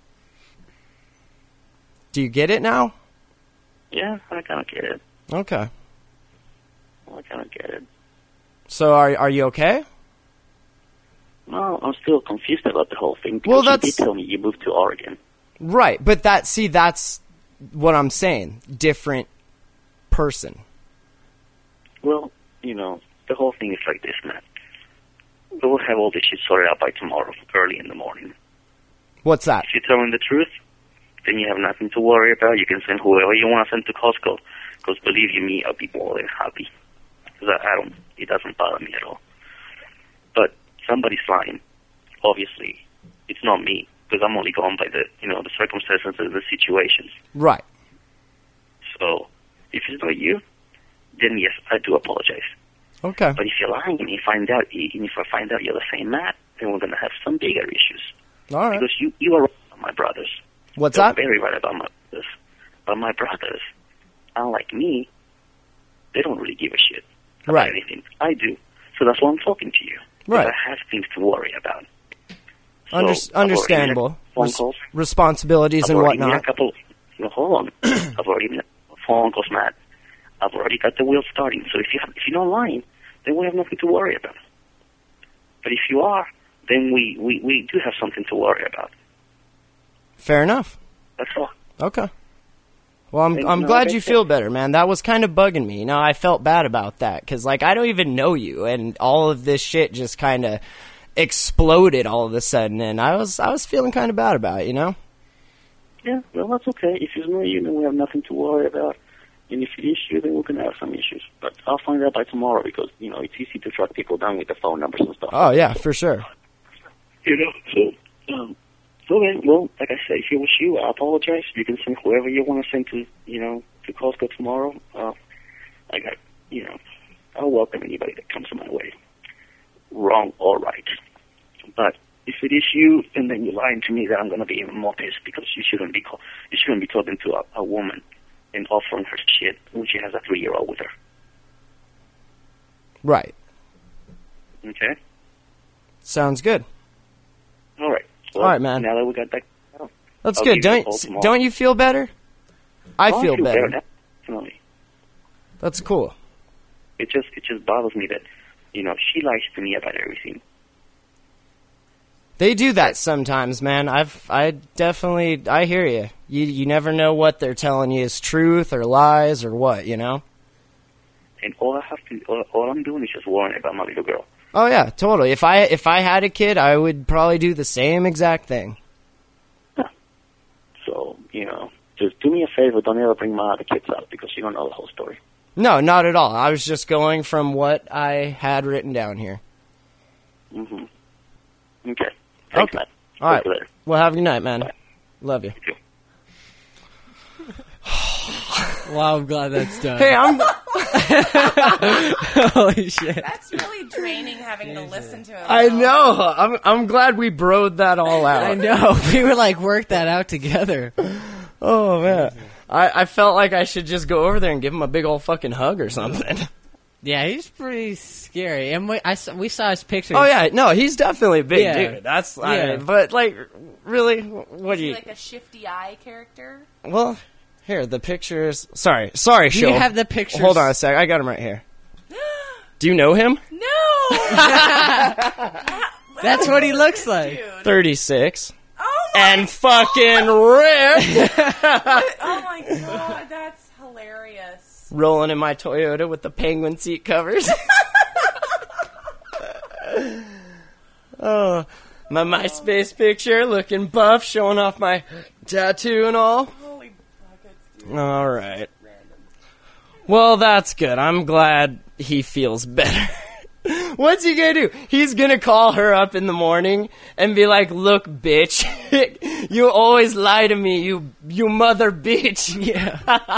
Do you get it now? Yeah, I kind of get it. Okay. I kind of get it. So are are you okay? No, I'm still confused about the whole thing because Well, you that's- did tell me you moved to Oregon. Right, but that see that's what I'm saying. Different person. Well, you know, the whole thing is like this, man. We will have all this shit sorted out by tomorrow, early in the morning. What's that? If you're telling the truth, then you have nothing to worry about. You can send whoever you want to send to Costco. Because believe you me, I'll be more than happy. Because I, I don't, it doesn't bother me at all. But somebody's lying. Obviously, it's not me. Because I'm only going by the, you know, the circumstances of the situations. Right. So, if it's not you, then yes, I do apologize. Okay. But if you're lying and you find out, even if I find out you're the same Matt, then we're gonna have some bigger issues. All right. Because you, you are right about my brothers. What's You're that? very right about my brothers. But my brothers, unlike me, they don't really give a shit about Right. anything. I do. So that's why I'm talking to you. 'Cause Right. I have things to worry about. So Under- I've already understandable. made phone Res- calls. responsibilities I've and already made whatnot. a couple. No, hold on. I've already made phone calls, Matt. I've already got the wheel starting. So if you have, if you're not lying, then we have nothing to worry about. But if you are, then we, we, we do have something to worry about. Fair enough. That's all. Okay. Well, I'm And, I'm no, glad like I you said- feel better, man. That was kind of bugging me. You know, I felt bad about that because, like, I don't even know you, and all of this shit just kind of exploded all of a sudden, and I was I was feeling kind of bad about it, you know. Yeah, well, that's okay. If it's not you, then we have nothing to worry about. And if it is you, then we can have some issues. But I'll find out by tomorrow because, you know, it's easy to track people down with the phone numbers and stuff. Oh yeah, for sure. You know, so, um, okay, well, like I said, if it was you, I apologize. You can send whoever you want to send to, you know, to Costco tomorrow. Uh, I got, you know, I'll welcome anybody that comes my way, wrong or right. But if it is you, and then you're lying to me, then I'm going to be even more pissed because you shouldn't be call- you shouldn't be talking to a, a woman and offering her shit when she has a three-year-old with her. Right. Okay? Sounds good. All right. Well, All right, man. Now that we got that, That's I'll good. give you a Don't call tomorrow. don't you feel better? I Oh, feel better. Definitely. That's cool. It just it just bothers me that, you know, she lies to me about everything. They do that sometimes, man. I've I definitely I hear you. You you never know what they're telling you is truth or lies or what, you know? And all I have to, all, all I'm doing is just worrying about my little girl. Oh yeah, totally. If I if I had a kid, I would probably do the same exact thing. So, you know, just do me a favor, don't ever bring my other kids out because you don't know the whole story. No, not at all. I was just going from what I had written down here. Mm-hmm. Okay. Thanks, Okay. man. All right. Talk to you later. Well, have a good night, man. Love you. Wow, I'm glad that's done. Hey, I'm. Holy shit. That's really draining having to listen to him. I know. I'm. I'm glad we broed that all out. I know. We were like, work that out together. Oh man, I, I felt like I should just go over there and give him a big old fucking hug or something. Yeah, he's pretty scary. And we, I, saw- we saw his pictures. Oh yeah, no, he's definitely a big Yeah. dude. That's. I Yeah. mean, but like, really, what Is do he you? like a shifty eye character? Well, here the pictures. Sorry, sorry, Do show. you have the pictures? Hold on a sec. I got him right here. Do you know him? No! That's what he looks like. Dude. Thirty-six. Oh my And fucking ripped. Oh my god, that's hilarious. Rolling in my Toyota with the penguin seat covers. Oh, my MySpace picture, looking buff, showing off my tattoo and all. Holy buckets, dude. All right. Well, that's good. I'm glad he feels better. What's he gonna do? He's gonna call her up in the morning and be like, "Look, bitch, you always lie to me, you you mother bitch." Yeah.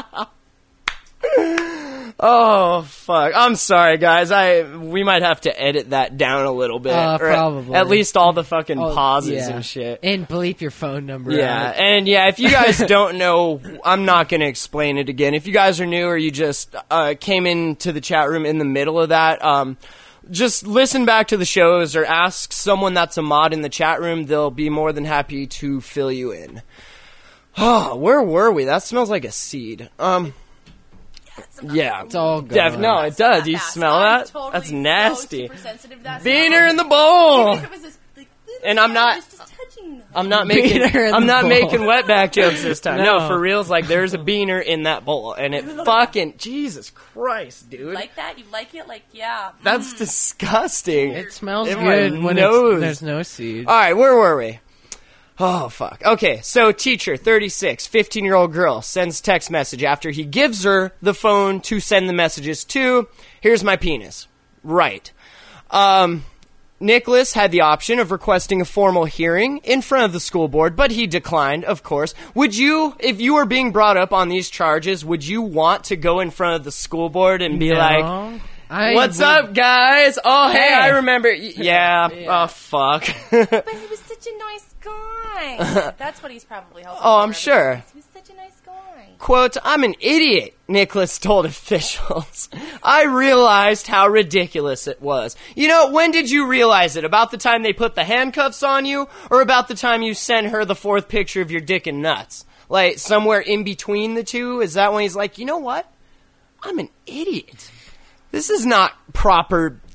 Oh fuck! I'm sorry, guys. I we might have to edit that down a little bit. Uh, or at- probably. At least all the fucking Oh, pauses yeah. and shit. And bleep your phone number Yeah, out. and yeah, if you guys don't know, I'm not going to explain it again. If you guys are new or you just uh, came into the chat room in the middle of that, um, just listen back to the shows or ask someone that's a mod in the chat room. They'll be more than happy to fill you in. Oh, where were we? That smells like a seed. Um, yeah, It's all gone. Def- no, it does. Do you Fast. smell I'm that? totally That's so nasty. super sensitive to that Beaner smell. in the bowl. Even if it was this, like, little And I'm smell, not- just- just touching them. I'm not making. Beaner in I'm the not bowl. making wetback jokes this time. No. No. For reals. Like there's a beaner in that bowl, and it fucking Jesus Christ, dude. Like that? You like it? Like, yeah. That's disgusting. It smells In my good when nose. it's, there's no seeds. All right, where were we? Oh fuck. Okay, so teacher, thirty-six, fifteen-year-old girl sends text message after he gives her the phone to send the messages to. Here's my penis. Right. Um. Nicholas had the option of requesting a formal hearing in front of the school board, but he declined, of course. Would you, if you were being brought up on these charges, would you want to go in front of the school board and be No. like, I "What's would- up, guys? Oh, hey, Hey. I remember. Y- yeah. Yeah. Oh, fuck." But he was such a nice guy. That's what he's probably hoping Oh, for I'm every sure. day. He was such a nice guy. Quote, "I'm an idiot," Nicholas told officials. "I realized how ridiculous it was." You know, when did you realize it? About the time they put the handcuffs on you, or about the time you sent her the fourth picture of your dick and nuts? Like, somewhere in between the two? Is that when he's like, you know what? I'm an idiot. This is not proper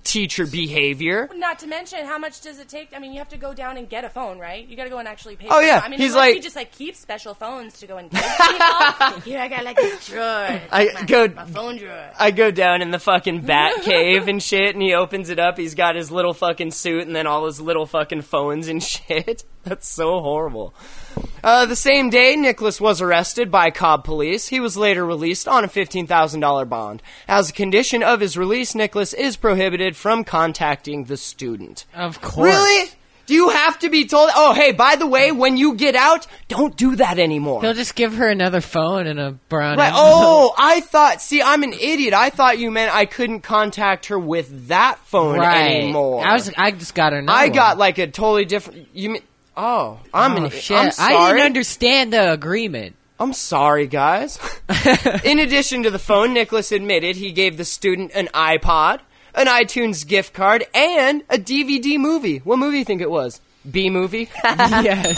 teacher behavior. Not to mention, how much does it take? I mean, you have to go down and get a phone, right? You got to go and actually pay. Oh, for yeah. it. I mean, He's unless like- you just like keep special phones to go and get people. Here, I got like this drawer. It's I like my, go- my phone drawer. I go down in the fucking bat cave and shit, and he opens it up. He's got his little fucking suit and then all his little fucking phones and shit. That's so horrible. Uh, the same day, Nicholas was arrested by Cobb police. He was later released on a fifteen thousand dollars bond. As a condition of his release, Nicholas is prohibited from contacting the student. Of course. Really? Do you have to be told, oh, hey, by the way, when you get out, don't do that anymore? He'll just give her another phone and a brown Right. envelope. Oh, I thought, see, I'm an idiot. I thought you meant I couldn't contact her with that phone right. anymore. I was. I just got her. I got like a totally different, you mean, oh, I'm oh, an shit. I'm I sorry. didn't understand the agreement. I'm sorry, guys. In addition to the phone, Nicholas admitted he gave the student an iPod, an iTunes gift card, and a D V D movie. What movie do you think it was? B-movie? Yes.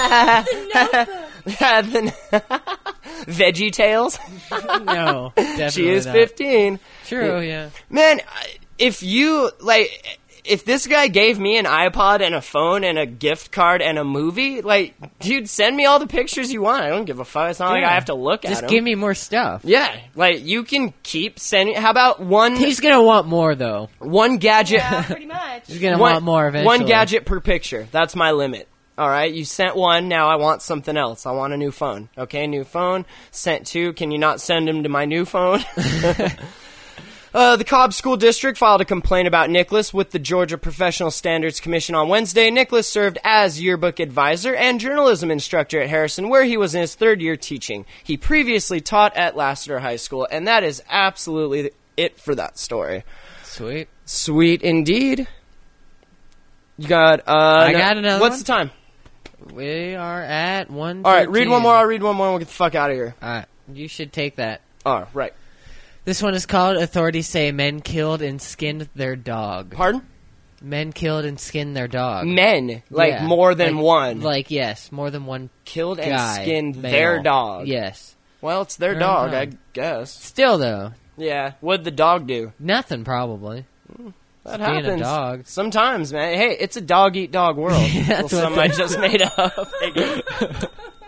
Veggie Tales? No, definitely She is not. fifteen. True, yeah. Man, if you, like, if this guy gave me an iPod and a phone and a gift card and a movie, like, dude, send me all the pictures you want. I don't give a fuck. It's not like Yeah. I have to look at them. Just give me more stuff. Yeah, like, you can keep sending, how about one... He's gonna want more, though. One gadget... Yeah, pretty much. He's gonna one, want more eventually. One gadget per picture. That's my limit. All right, you sent one, now I want something else. I want a new phone. Okay, new phone. Sent two, can you not send them to my new phone? Uh, the Cobb School District filed a complaint about Nicholas with the Georgia Professional Standards Commission on Wednesday. Nicholas served as yearbook advisor and journalism instructor at Harrison, where he was in his third year teaching. He previously taught at Lassiter High School, and that is absolutely it for that story. Sweet. Sweet indeed. You got, uh... I no- got another What's one. the time? We are at one. All right, read one more, I'll read one more, and we'll get the fuck out of here. All right, you should take that. Oh, right. This one is called Authorities Say Men Killed and Skinned Their Dog. Pardon? Men killed and skinned their dog. Men, like Yeah. more than Like- one. Like, yes, more than one Killed and guy, skinned male. their dog. Yes. Well, it's their Their dog, dog. I guess. Still, though. Yeah. What'd the dog do? Nothing, probably. That Being happens. a dog. Sometimes, man. Hey, it's a dog-eat-dog world. That's well, what something I they- just made up.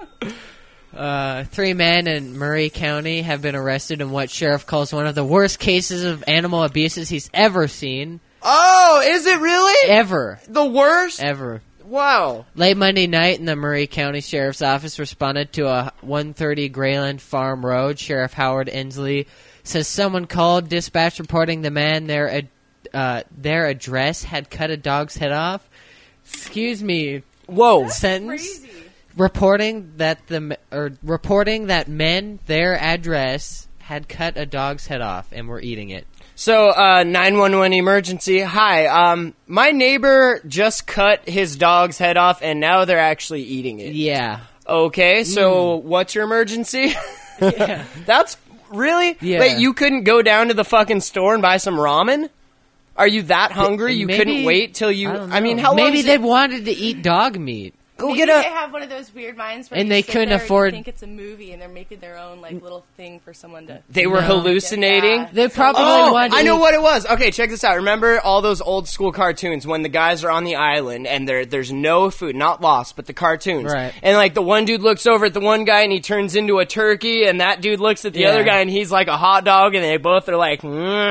Uh, three men in Murray County have been arrested in what sheriff calls one of the worst cases of animal abuses he's ever seen. Oh, is it really? Ever. The worst? Ever. Wow. Late Monday night, in the Murray County Sheriff's Office responded to a one thirty Grayland Farm Road. Sheriff Howard Inslee says someone called dispatch reporting the man their ad- uh, their address had cut a dog's head off. Excuse me. Whoa. Sentence. Crazy. Reporting that the m- or reporting that men their address had cut a dog's head off and were eating it. So, uh, nine one one emergency. Hi, um, my neighbor just cut his dog's head off and now they're actually eating it. Yeah. Okay, so what's your emergency? Yeah. That's really? Yeah. Wait, you couldn't go down to the fucking store and buy some ramen? Are you that hungry? You Maybe- couldn't wait till you... I, don't I mean, know. how long Maybe is they it- wanted to eat dog meat. Go Maybe get a... they have one of those weird minds where And you they sit couldn't there and afford- you think it's a movie and they're making their own like little thing for someone to. They were No. hallucinating? Yeah. They probably Oh, wanted to I know eat- what it was. Okay, check this out. Remember all those old school cartoons when the guys are on the island and there there's no food, not Lost, but the cartoons. Right. And like the one dude looks over at the one guy and he turns into a turkey, and that dude looks at the Yeah. other guy and he's like a hot dog, and they both are like,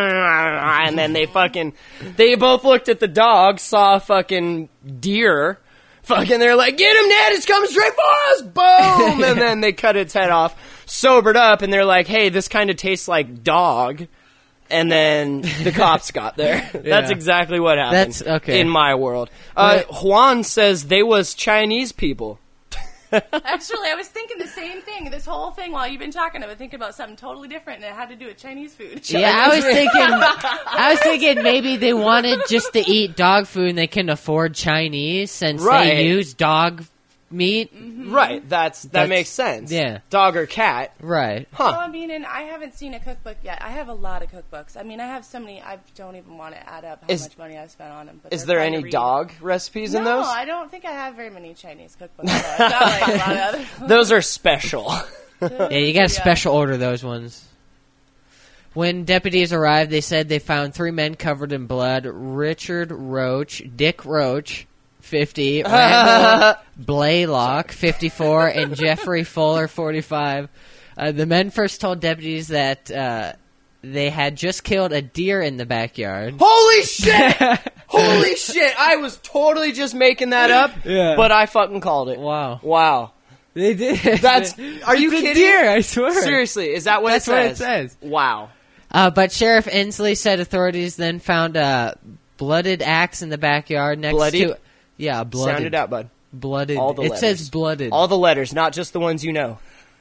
and then they fucking, they both looked at the dog, saw a fucking deer. Fucking, they're like, get him, Ned, it's coming straight for us! Boom! And then they cut its head off, sobered up, and they're like, hey, this kind of tastes like dog. And then the cops got there. That's exactly what happened. That's- okay. In my world. Uh, What- Juan says they was Chinese people. Actually, I was thinking the same thing. This whole thing while you've been talking, I've been thinking about something totally different, and it had to do with Chinese food. Yeah, I was thinking. I was thinking maybe they wanted just to eat dog food and they couldn't afford Chinese since Right. they use dog meat. Right, that's that That's- makes sense. yeah. Dog or cat. Right. Well, Huh. I mean, and I haven't seen a cookbook yet. I have a lot of cookbooks. I mean, I have so many. I don't even want to add up how Is- much money I've spent on them. But Is they're there fun to any read. dog recipes No, in those? I don't think I have very many Chinese cookbooks. I've got like a lot of other. Those are special. Yeah, you got to Yeah. special order those ones. When deputies arrived, they said they found three men covered in blood: Richard Roach, Dick Roach, fifty, Randall Blaylock, fifty-four, and Jeffrey Fuller, forty-five. Uh, the men first told deputies that uh, they had just killed a deer in the backyard. Holy shit! Holy shit! I was totally just making that up, Yeah. but I fucking called it. Wow. Wow. They did. That's. Are you It's a kidding? deer, I swear. Seriously, is that what That's it what says? it says. Wow. Uh, but Sheriff Inslee said authorities then found a blooded axe in the backyard next Bloodied? to... Yeah, blooded. Sound it out, bud. Blooded. All the it letters. says blooded. All the letters, not just the ones you know.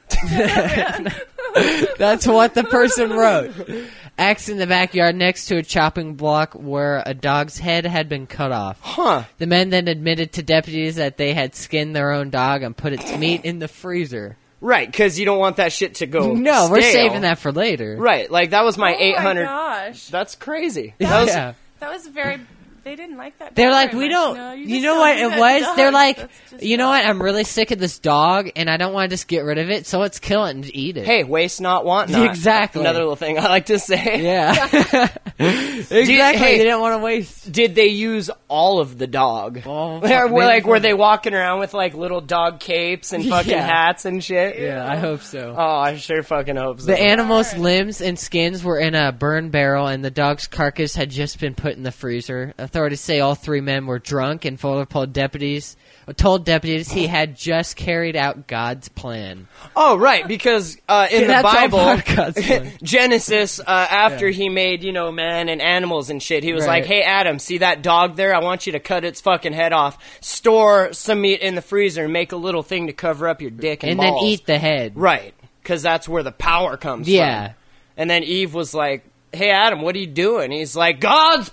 That's what the person wrote. Axe in the backyard next to a chopping block where a dog's head had been cut off. Huh. The men then admitted to deputies that they had skinned their own dog and put its meat in the freezer. Right, because you don't want that shit to go No, we're stale. saving that for later. Right, like that was my Oh eight hundred. my gosh. That's crazy. Yeah. That was, Yeah. That was very. They didn't like that. They're dog like, very we much, don't. You know, You, just know don't what do it that was? to They're dogs. like, That's just you know not- what? I'm really sick of this dog, and I don't want to just get rid of it, so let's kill it and eat it. Hey, waste not, want not. Exactly. Another little thing I like to say. Yeah. Exactly. hey, they didn't want to waste. Did they use all of the dog? Well, Were, maybe like, were for- they walking around with like little dog capes and fucking Yeah. hats and shit? Yeah, I hope so. Oh, I sure fucking hope so. The animal's limbs and skins were in a burn barrel, and the dog's carcass had just been put in the freezer. Authorities say all three men were drunk, and Fuller told deputies, told deputies he had just carried out God's plan. Oh, right, because uh, in the That's all Bible, part of God's plan. Genesis, uh, after Yeah. he made, you know, man and animals and shit, he was Right. like, hey, Adam, see that dog there? I want you to cut its fucking head off, store some meat in the freezer, and make a little thing to cover up your dick and, And balls. then eat the head. Right, because that's where the power comes Yeah. from. And then Eve was like, hey, Adam, what are you doing? He's like, God's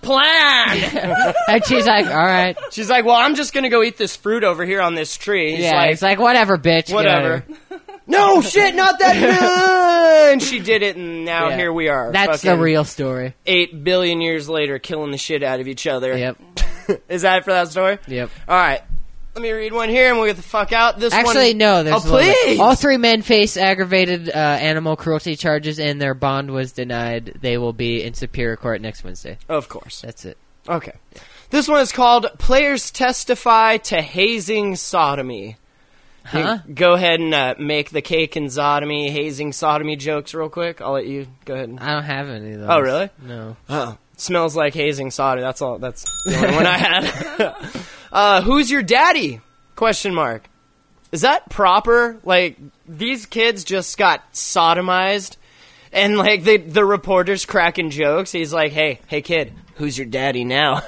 plan! And she's like, all right. She's like, well, I'm just going to go eat this fruit over here on this tree. He's Yeah, like, it's like, whatever, bitch. get whatever. over. No, shit, not that good! And she did it, and now Yeah. here we are. That's the fucking real story. Eight billion years later, killing the shit out of each other. Yep. Is that it for that story? Yep. All right. Let me read one here, and we'll get the fuck out. This one... Actually, no. There's Oh, a little bit. please! All three men face aggravated uh, animal cruelty charges, and their bond was denied. They will be in Superior Court next Wednesday. Of course. That's it. Okay. This one is called Players Testify to Hazing Sodomy. Huh? You go ahead and uh, make the cake and sodomy, hazing sodomy jokes real quick. I'll let you go ahead. And... I don't have any of those. Oh, really? No. Oh, smells like hazing sodomy. That's all. That's the only one I had. uh, who's your daddy? Question mark. Is that proper? Like, these kids just got sodomized, and like the the reporter's cracking jokes. He's like, "Hey, hey, kid, who's your daddy now?"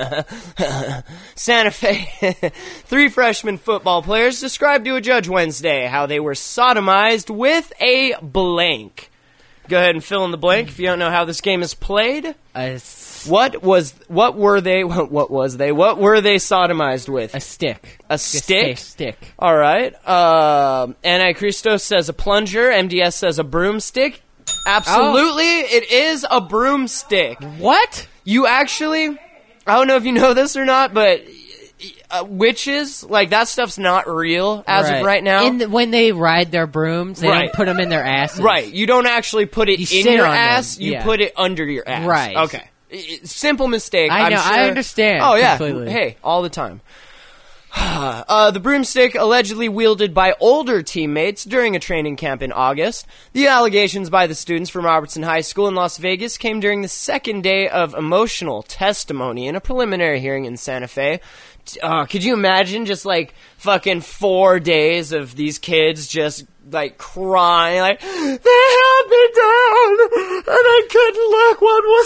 Santa Fe. Three freshman football players described to a judge Wednesday how they were sodomized with a blank. Go ahead and fill in the blank if you don't know how this game is played. A, What was? What were they? What was they? What were they sodomized with? a stick. A A stick. stick. All right. Um, Antichristos says a plunger. M D S says a broomstick. Absolutely, it is a broomstick. What? You actually, I don't know if you know this or not, but uh, witches, like that stuff's not real as of right now. In the, when they ride their brooms, they Right. don't put them in their asses. Right. You don't actually put it You in sit your on them, ass. You yeah. put it under your ass. Right. Okay. I- I- Simple mistake. I I'm know, I sure- understand Oh yeah. completely. Hey, all the time. Uh, the broomstick allegedly wielded by older teammates during a training camp in August. The allegations by the students from Robertson High School in Las Vegas came during the second day of emotional testimony in a preliminary hearing in Santa Fe. Uh, could you imagine just like fucking four days of these kids just like crying, like they held me down and I couldn't look what was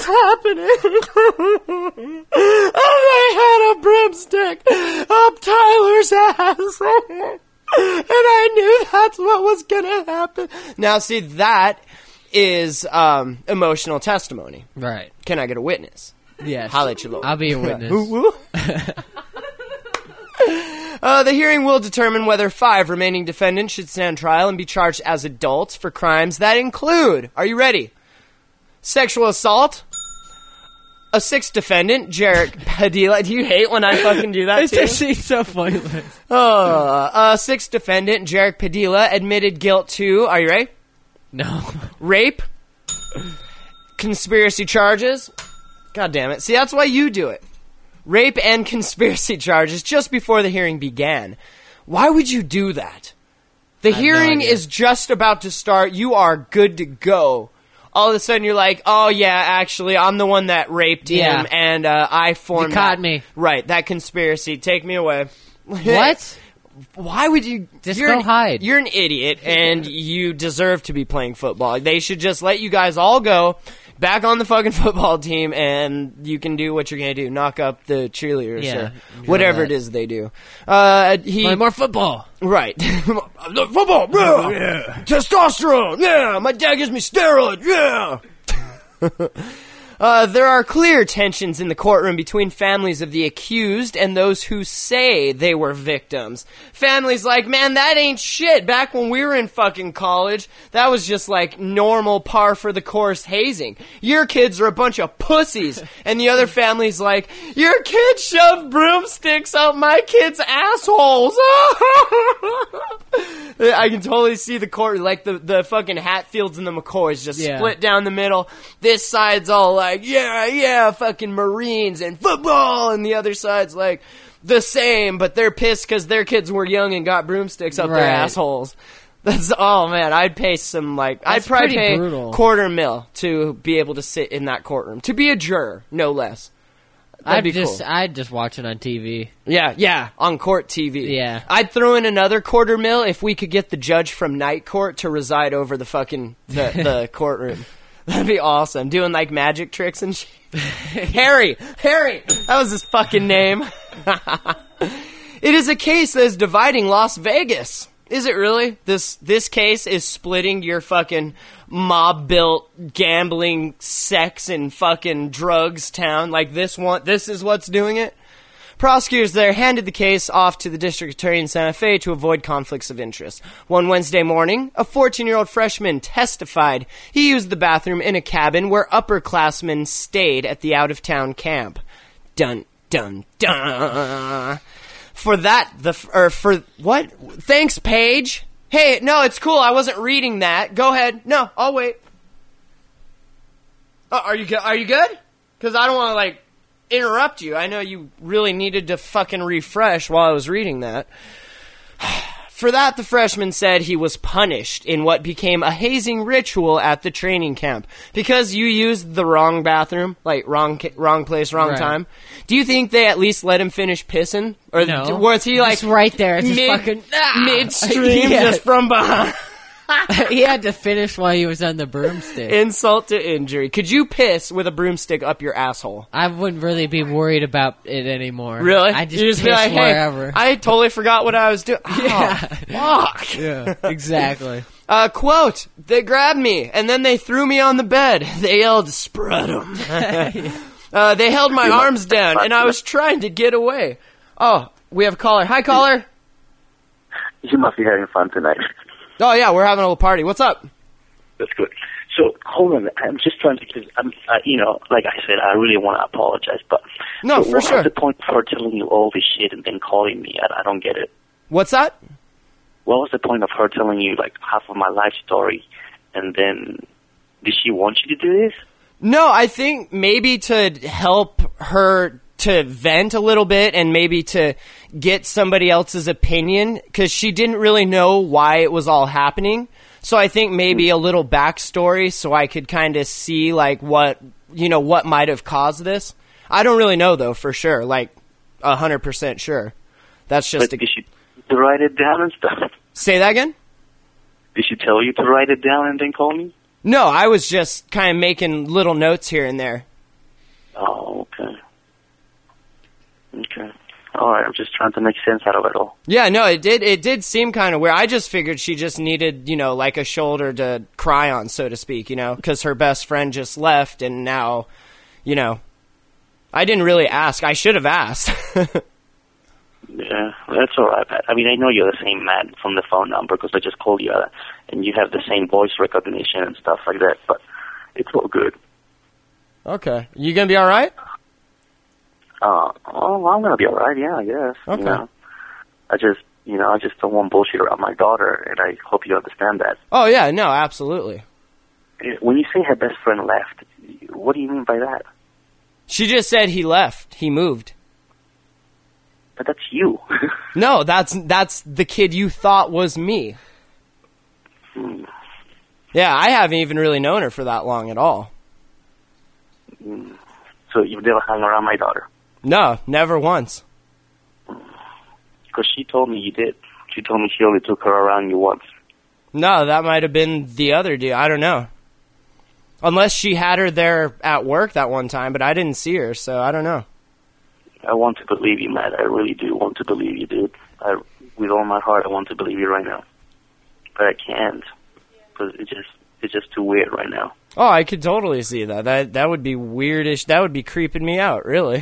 happening. And they had a broomstick up Tyler's ass. And I knew that's what was gonna happen. Now see, that is um, emotional testimony. Right. Can I get a witness? Yes. I'll let you know. I'll be a witness. Woo, woo. Uh, the hearing will determine whether five remaining defendants should stand trial and be charged as adults for crimes that include, are you ready? Sexual assault. A sixth defendant, Jarek Padilla. Do you hate when I fucking do that It's too? actually so pointless. Uh, a sixth defendant, Jarek Padilla, admitted guilt to, are you ready? No. Rape. conspiracy charges. God damn it. See, that's why you do it. Rape and conspiracy charges just before the hearing began. Why would you do that? The hearing no is just about to start. You are good to go. All of a sudden, you're like, oh, yeah, actually, I'm the one that raped Yeah. him, and uh, I formed You caught that. me. Right, that conspiracy. Take me away. What? Why would you... Just you're go an, hide. You're an idiot, and you deserve to be playing football. They should just let you guys all go back on the fucking football team, and you can do what you're going to do. Knock up the cheerleaders Yeah, or enjoy whatever that. it is they do. Uh, he, Play more football. Right. Football, yeah. Testosterone, yeah. My dad gives me steroids, yeah. Uh, there are clear tensions in the courtroom between families of the accused and those who say they were victims. Families like, man, that ain't shit. Back when we were in fucking college, that was just like normal par for the course hazing. Your kids are a bunch of pussies. And the other family's like, your kids shoved broomsticks up my kids' assholes. I can totally see the court, like the, the fucking Hatfields and the McCoys just Yeah. split down the middle. This side's all like, yeah, yeah, fucking Marines and football, and the other side's like the same, but they're pissed because their kids were young and got broomsticks up their Right. assholes. That's, oh man, I'd pay some, like, That's I'd probably pretty pay brutal. quarter mil to be able to sit in that courtroom. To be a juror, no less. That'd I'd be just, cool. I'd just watch it on T V. Yeah, yeah, on court T V. Yeah. I'd throw in another quarter mil if we could get the judge from Night Court to reside over the fucking, the, the courtroom. That'd be awesome. Doing, like, magic tricks and shit. Harry! Harry! That was his fucking name. It is a case that is dividing Las Vegas. Is it really? This this case is splitting your fucking mob-built gambling, sex, and fucking drugs town. Like this one, this is what's doing it? Prosecutors there handed the case off to the district attorney in Santa Fe to avoid conflicts of interest. One Wednesday morning, a fourteen-year-old freshman testified he used the bathroom in a cabin where upperclassmen stayed at the out-of-town camp. Dun, dun, dun. For that, the or for what? Thanks, Paige. Hey, no, it's cool. I wasn't reading that. Go ahead. No, I'll wait. Oh, are you go- are you good? Because I don't want to like interrupt you. I know you really needed to fucking refresh while I was reading that. For that, the freshman said he was punished in what became a hazing ritual at the training camp because you used the wrong bathroom, like wrong ca- wrong place, wrong Right. time. Do you think they at least let him finish pissing, or No. d- was he like Just right there, just mid, fucking- ah! midstream, Yeah. just from behind? He had to finish while he was on the broomstick. Insult to injury. Could you piss with a broomstick up your asshole? I wouldn't really be worried about it anymore. Really? I just You piss be like, hey, wherever. I totally forgot what I was doing. Yeah. Fuck. Yeah, exactly. Uh, quote, they grabbed me, and then they threw me on the bed. They yelled, spread 'em. uh, they held my arms down, and I was trying to get away. Oh, we have a caller. Hi, caller. You must be having fun tonight. Oh, yeah, we're having a little party. What's up? That's good. So, hold on. I'm just trying to, because I'm, uh, you know, like I said, I really want to apologize, but No, so for what sure. was the point of her telling you all this shit and then calling me? I, I don't get it. What's that? What was the point of her telling you like half of my life story, and then did she want you to do this? No, I think maybe to help her to vent a little bit and maybe to get somebody else's opinion, because she didn't really know why it was all happening. So I think maybe a little backstory so I could kind of see like what, you know, what might have caused this. I don't really know though, for sure, like a hundred percent sure. That's just But a... did she to write it down and stuff? Say that again? Did she tell you to write it down and then call me? No, I was just kind of making little notes here and there. Oh, okay. Okay. All right, I'm just trying to make sense out of it all. Yeah, no, it did. It did seem kind of weird. I just figured she just needed, you know, like a shoulder to cry on, so to speak, you know, because her best friend just left, and now, you know, I didn't really ask. I should have asked. Yeah, that's all right, Pat. I mean, I know you're the same man from the phone number because I just called you, uh, and you have the same voice recognition and stuff like that. But it's all good. Okay, you gonna be all right? Uh, oh, I'm gonna be all right. Yeah, I guess. Okay. You know, I just, you know, I just don't want bullshit around my daughter, and I hope you understand that. Oh yeah, no, absolutely. When you say her best friend left, what do you mean by that? She just said he left. He moved. But that's you. No, that's that's the kid you thought was me. Hmm. Yeah, I haven't even really known her for that long at all. Hmm. So you've never hung around my daughter? No, never once. Because she told me you did. She told me she only took her around you once. No, that might have been the other dude. I don't know. Unless she had her there at work that one time, but I didn't see her, so I don't know. I want to believe you, Matt. I really do want to believe you, dude. I, with all my heart, I want to believe you right now. But I can't. Because it's just, it's just too weird right now. Oh, I could totally see that. That that would be weirdish. That would be creeping me out, really.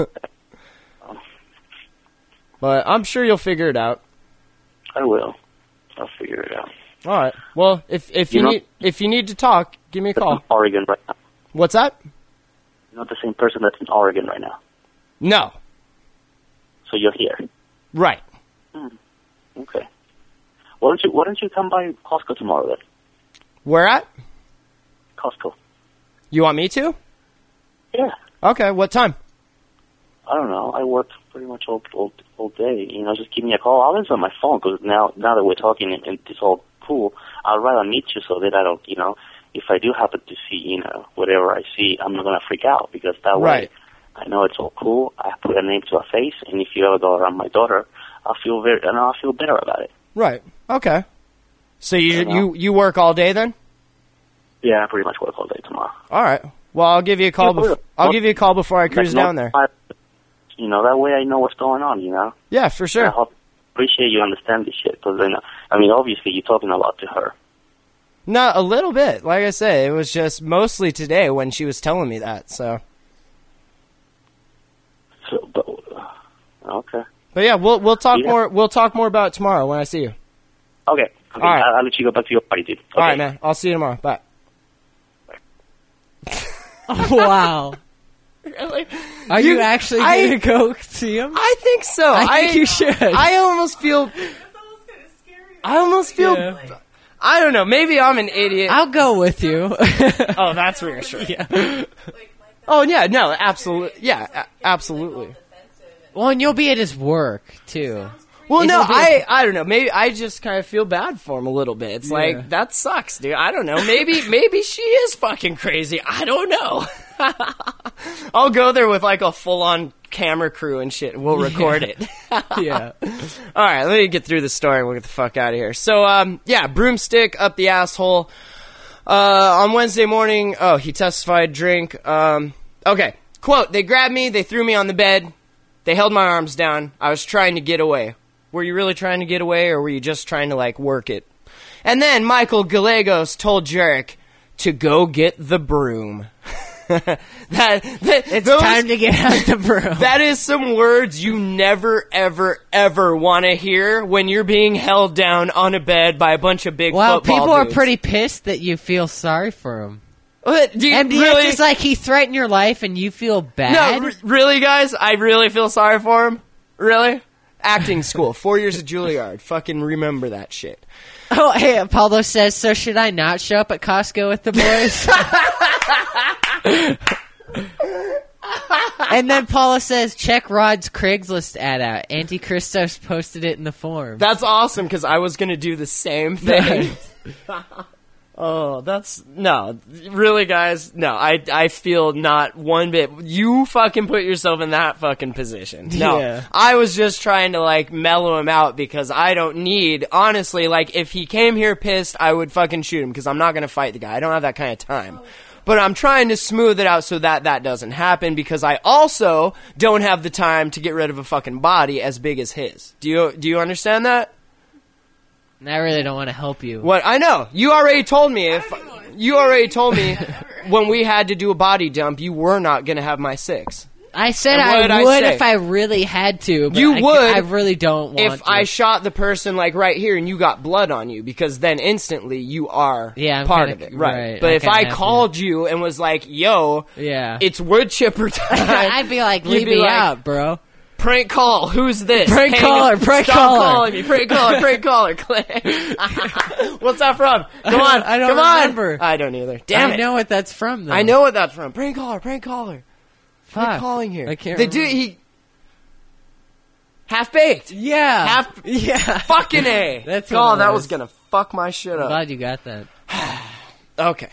But I'm sure you'll figure it out. I will. I'll figure it out. All right. Well, if if you, You know- need if you need to talk, give me a That's call. in Oregon right now. What's that? You're not the same person that's in Oregon right now. No. So you're here. Right. Hmm. Okay. Why don't you Why don't you come by Costco tomorrow then? Where at? Costco. You want me to? Yeah. Okay. What time? I don't know. I work pretty much all all, all day. You know, just give me a call. I'll answer my phone because now now that we're talking and, and it's all cool, I'd rather meet you so that I don't, you know, if I do happen to see, you know, whatever I see, I'm not gonna freak out because that Right. way I know it's all cool. I put a name to a face, and if you ever go around my daughter, I'll feel very, and I'll feel better about it. Right. Okay. So you I know. you you work all day then? Yeah, I pretty much work all day tomorrow. All right. Well, I'll give you a call. Yeah, Bef- well, I'll well, give you a call before I cruise Like, down there. I- You know, that way I know what's going on. You know. Yeah, for I sure. hope, appreciate you understand this shit because then, I mean, obviously you're talking a lot to her. No, a little bit. Like I said, it was just mostly today when she was telling me that. So. So, but okay. But yeah, we'll we'll talk Yeah. more. We'll talk more about it tomorrow when I see you. Okay. Okay. All right. I'll, I'll let you go back to your party, dude. Okay. All right, man. I'll see you tomorrow. Bye. Wow. Really? Are you, You- actually I- going to go see him? I think so. I think you should. I almost feel. I almost feel. Yeah. I don't know. Maybe I'm an idiot. I'll go with you. Oh, that's reassuring. Yeah. Oh yeah, no, absolutely. Yeah, a- absolutely. Well, and you'll be at his work, too. Well, It'll no, be- I I don't know. Maybe I just kind of feel bad for him a little bit. It's Yeah. like that sucks, dude. I don't know. Maybe maybe she is fucking crazy. I don't know. I'll go there with like a full on camera crew and shit. And we'll record it. Yeah. All right, let me get through the story and we'll get the fuck out of here. So, um, yeah, broomstick up the asshole. Uh, on Wednesday morning, oh, he testified drink. Um, okay, quote, they grabbed me, they threw me on the bed, they held my arms down. I was trying to get away. Were you really trying to get away, or were you just trying to, like, work it? And then Michael Gallegos told Jarek to go get the broom. that, that It's those- time to get out the broom. That is some words you never, ever, ever want to hear when you're being held down on a bed by a bunch of big Well, football people are dudes. pretty pissed that you feel sorry for him. What, do you And really? it's like he threatened your life and you feel no, bad? r- really, guys? I really feel sorry for him. Really? Acting school, four years at Juilliard. Fucking remember that shit. Oh, hey, Apollo says, so should I not show up at Costco with the boys? And then Paula says, check Rod's Craigslist ad out. Auntie Christos posted it in the forum. That's awesome because I was gonna do the same thing. Oh, that's no, really, guys. No, I I feel not one bit. You fucking put yourself in that fucking position. No, Yeah. I was just trying to like mellow him out because I don't need. Honestly, like if he came here pissed, I would fucking shoot him because I'm not gonna fight the guy. I don't have that kind of time. But I'm trying to smooth it out so that that doesn't happen because I also don't have the time to get rid of a fucking body as big as his. Do you do you understand that? I really don't want to help you. What I know, you already told me if you already told me when we had to do a body dump, you were not going to have my six. I said And what I did I would say? if I really had to. But You I, would I really don't want If to. I shot the person like right here and you got blood on you, because then instantly you are Yeah, I'm part kinda- of it, right? right, But I if kinda I have to. called you and was like, "Yo, yeah. it's wood chipper time," I'd be like, You'd leave be me like, out, bro. Prank call. Who's this? Prank Hang caller, up. prank Stop caller. calling me. Prank caller, prank caller. Click. What's that from? Come on. I don't Come on. remember. I don't either. Damn I it. know what that's from, though. I know what that's from. Prank caller, prank caller. Fuck. Who's calling here? I can't They do. remember. He half baked. Yeah. Half. Yeah. Fucking A. That's Oh, what it that was. was gonna fuck my shit I'm up. glad you got that. Okay.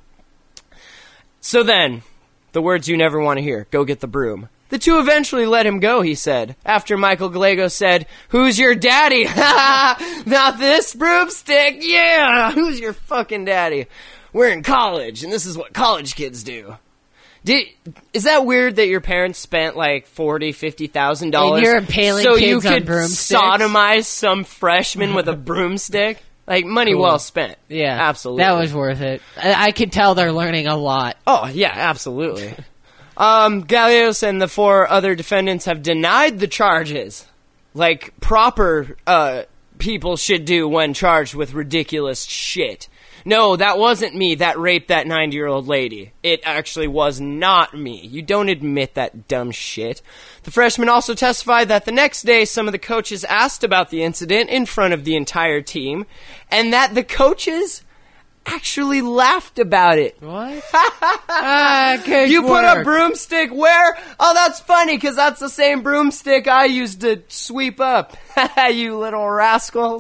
So then, the words you never want to hear. Go get the broom. The two eventually let him go, he said, after Michael Gallego said, "Who's your daddy?" Not this broomstick, yeah! Who's your fucking daddy? We're in college, and this is what college kids do. Did, is that weird that your parents spent like forty, fifty thousand dollars And you're impaling so kids you on could broomsticks? sodomize some freshman with a broomstick? Like, money Cool. well spent. Yeah. Absolutely. That was worth it. I, I can tell they're learning a lot. Oh, yeah, absolutely. um, Gallegos and the four other defendants have denied the charges, like proper uh, people should do when charged with ridiculous shit. No, that wasn't me that raped that ninety-year-old lady. It actually was not me. You don't admit that dumb shit. The freshman also testified that the next day some of the coaches asked about the incident in front of the entire team, and that the coaches actually laughed about it. What? ah, good You put a work. broomstick where? Oh, that's funny, because that's the same broomstick I used to sweep up. You little rascals.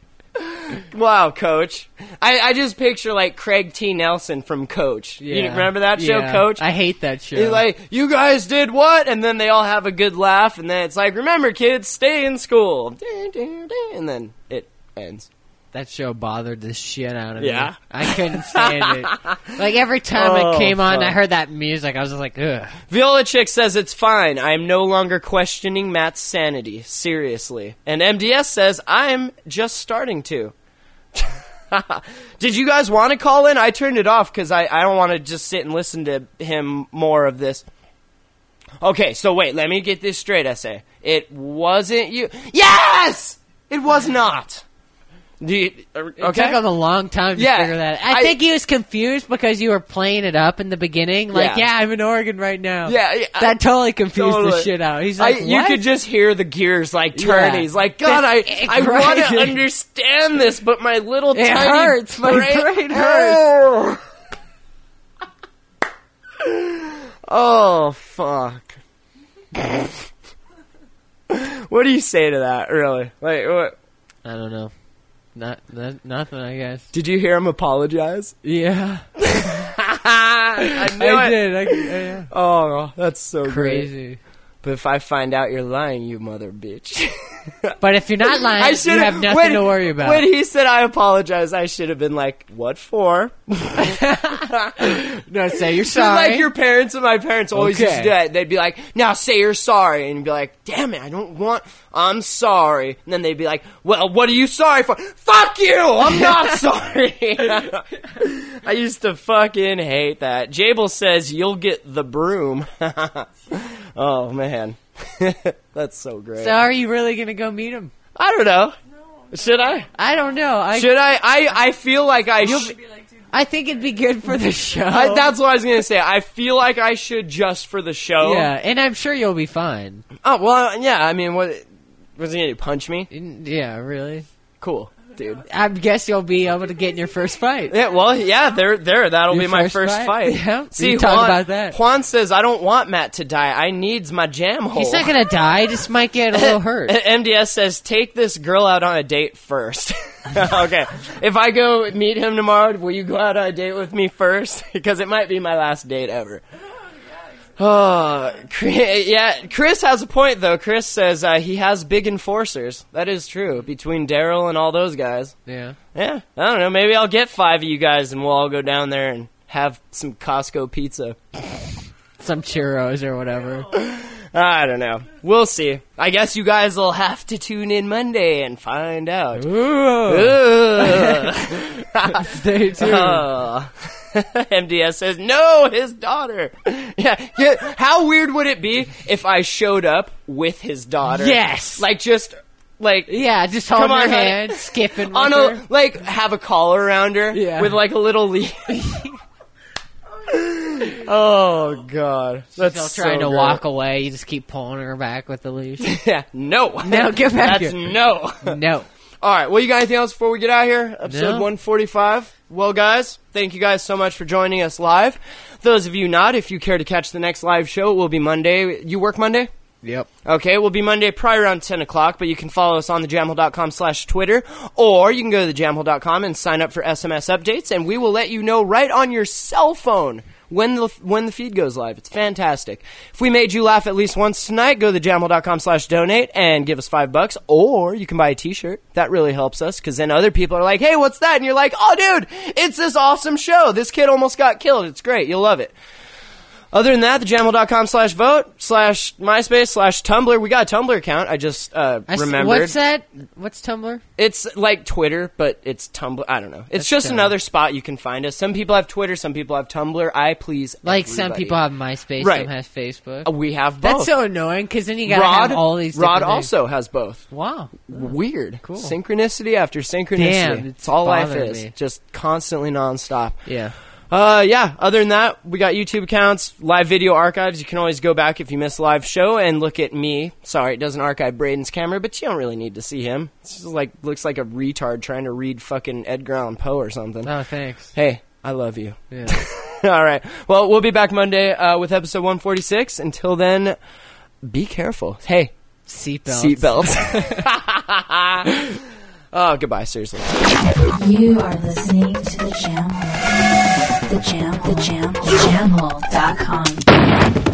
Wow, Coach. I, I just picture, like, Craig T. Nelson from Coach. You Yeah. remember that show, Yeah. Coach? I hate that show. He's like, "You guys did what?" And then they all have a good laugh, and then it's like, "Remember, kids, stay in school." And then it ends. That show bothered the shit out of Yeah? me. I couldn't stand it. Like, every time Oh, it came on, fuck. I heard that music, I was just like, ugh. Viola Chick says it's fine. I am no longer questioning Matt's sanity. Seriously. And M D S says, I'm just starting to. Did you guys want to call in? I turned it off because I, I don't want to just sit and listen to him more of this. Okay, so wait, let me get this straight, S A. It wasn't you. Yes! It was not. Do you, okay? It took him a long time to Yeah, figure that out. I, I- think he was confused because you were playing it up in the beginning. Like, Yeah. yeah, I'm in Oregon right now. Yeah, yeah, I- That totally confused the Totally. shit out. He's I, like, you what? could just hear the gears like turn. Yeah. He's like, God, I, That's I want to crazy. understand this, but my little It tiny hurts. My brain hurts. Oh, fuck. What do you say to that, really? Like, what? I don't know. Not, not nothing, I guess. Did you hear him apologize? Yeah. I knew I it. did. I, yeah. Oh, that's so great. Crazy. But if I find out you're lying, you mother bitch. But if you're not lying, I you should have nothing when, to worry about. When he said I apologize, I should have been like, "What for?" No, say you're Just sorry. like your parents and my parents always used to Okay. do that. They'd be like, "Now say you're sorry," and you'd be like, "Damn it, I don't want. I'm sorry." And then they'd be like, "Well, what are you sorry for?" "Fuck you! I'm not sorry." I used to fucking hate that. Jable says you'll get the broom. Oh man, that's so great. So are you really going to go meet him? I don't know. Should I? I don't know. I, Should I? I, I feel like I should. I think it'd be good for the show. I, that's what I was gonna say. I feel like I should just for the show. Yeah, and I'm sure you'll be fine. Oh well, yeah. I mean, what was he gonna do, punch me? Yeah, really. Cool, dude. I guess you'll be able to get in your first fight. Yeah. Well, yeah. There, there. That'll Your be my first first fight? fight. Yeah, we See, can talk Juan, about that. Juan says I don't want Matt to die. I needs my jam hole. He's not gonna die. Just might get a little hurt. M D S says take this girl out on a date first. Okay. If I go meet him tomorrow, will you go out on a date with me first? Because it might be my last date ever. Oh, yeah. Chris has a point, though. Chris says uh, he has big enforcers. That is true. Between Daryl and all those guys. Yeah. Yeah. I don't know. Maybe I'll get five of you guys and we'll all go down there and have some Costco pizza. Some churros or whatever. I don't know. We'll see. I guess you guys will have to tune in Monday and find out. Ooh. Stay tuned. Oh. M D S says, no, his daughter. Yeah, yeah. How weird would it be if I showed up with his daughter? Yes. Like, just, like... Yeah, just hold Come her on, honey. hand, skipping with on her. a, like, have a collar around her Yeah. with, like, a little leash. Oh God, that's She's still trying so to great. walk away. You just keep pulling her back with the leash. Yeah, no, No, get back That's here. no. No. All right. Well, you got anything else before we get out of here? Episode No. one forty-five. Well, guys, thank you guys so much for joining us live. Those of you not, if you care to catch the next live show, it will be Monday. You work Monday? Yep. Okay, it will be Monday probably around ten o'clock, but you can follow us on the jamhole dot com slash Twitter, or you can go to the jamhole dot com and sign up for S M S updates, and we will let you know right on your cell phone when the when the feed goes live. It's fantastic. If we made you laugh at least once tonight, go to the jamhole dot com slash donate and give us five bucks, or you can buy a t-shirt. That really helps us, because then other people are like, hey, what's that? And you're like, oh, dude, it's this awesome show. This kid almost got killed. It's great. You'll love it. Other than that, the jamhole dot com slash vote slash MySpace slash Tumblr. We got a Tumblr account. I just uh, I s- remembered. What's that? What's Tumblr? It's like Twitter, but it's Tumblr. I don't know. It's That's just dumb. another spot you can find us. Some people have Twitter. Some people have Tumblr. I please Like some everybody. people have MySpace, Right. some have Facebook. Uh, We have both. That's so annoying because then you gotta Rod, have all these. Rod different things. also has both. Wow. Weird. Cool. Synchronicity after synchronicity. Damn, it's it's all life bothering is. me. Just constantly nonstop. Yeah. Uh, yeah, other than that, we got YouTube accounts, live video archives. You can always go back if you missed a live show and look at me. Sorry, it doesn't archive Braden's camera, but you don't really need to see him. It's just like, looks like a retard trying to read fucking Edgar Allan Poe or something. Oh, thanks. Hey, I love you. Yeah. All right. Well, we'll be back Monday uh, with episode one forty-six. Until then, be careful. Hey. Seatbelts. Seatbelts. Oh, goodbye, seriously. You are listening to the Jam Hole. The Jam, the Jam, jamhole dot com.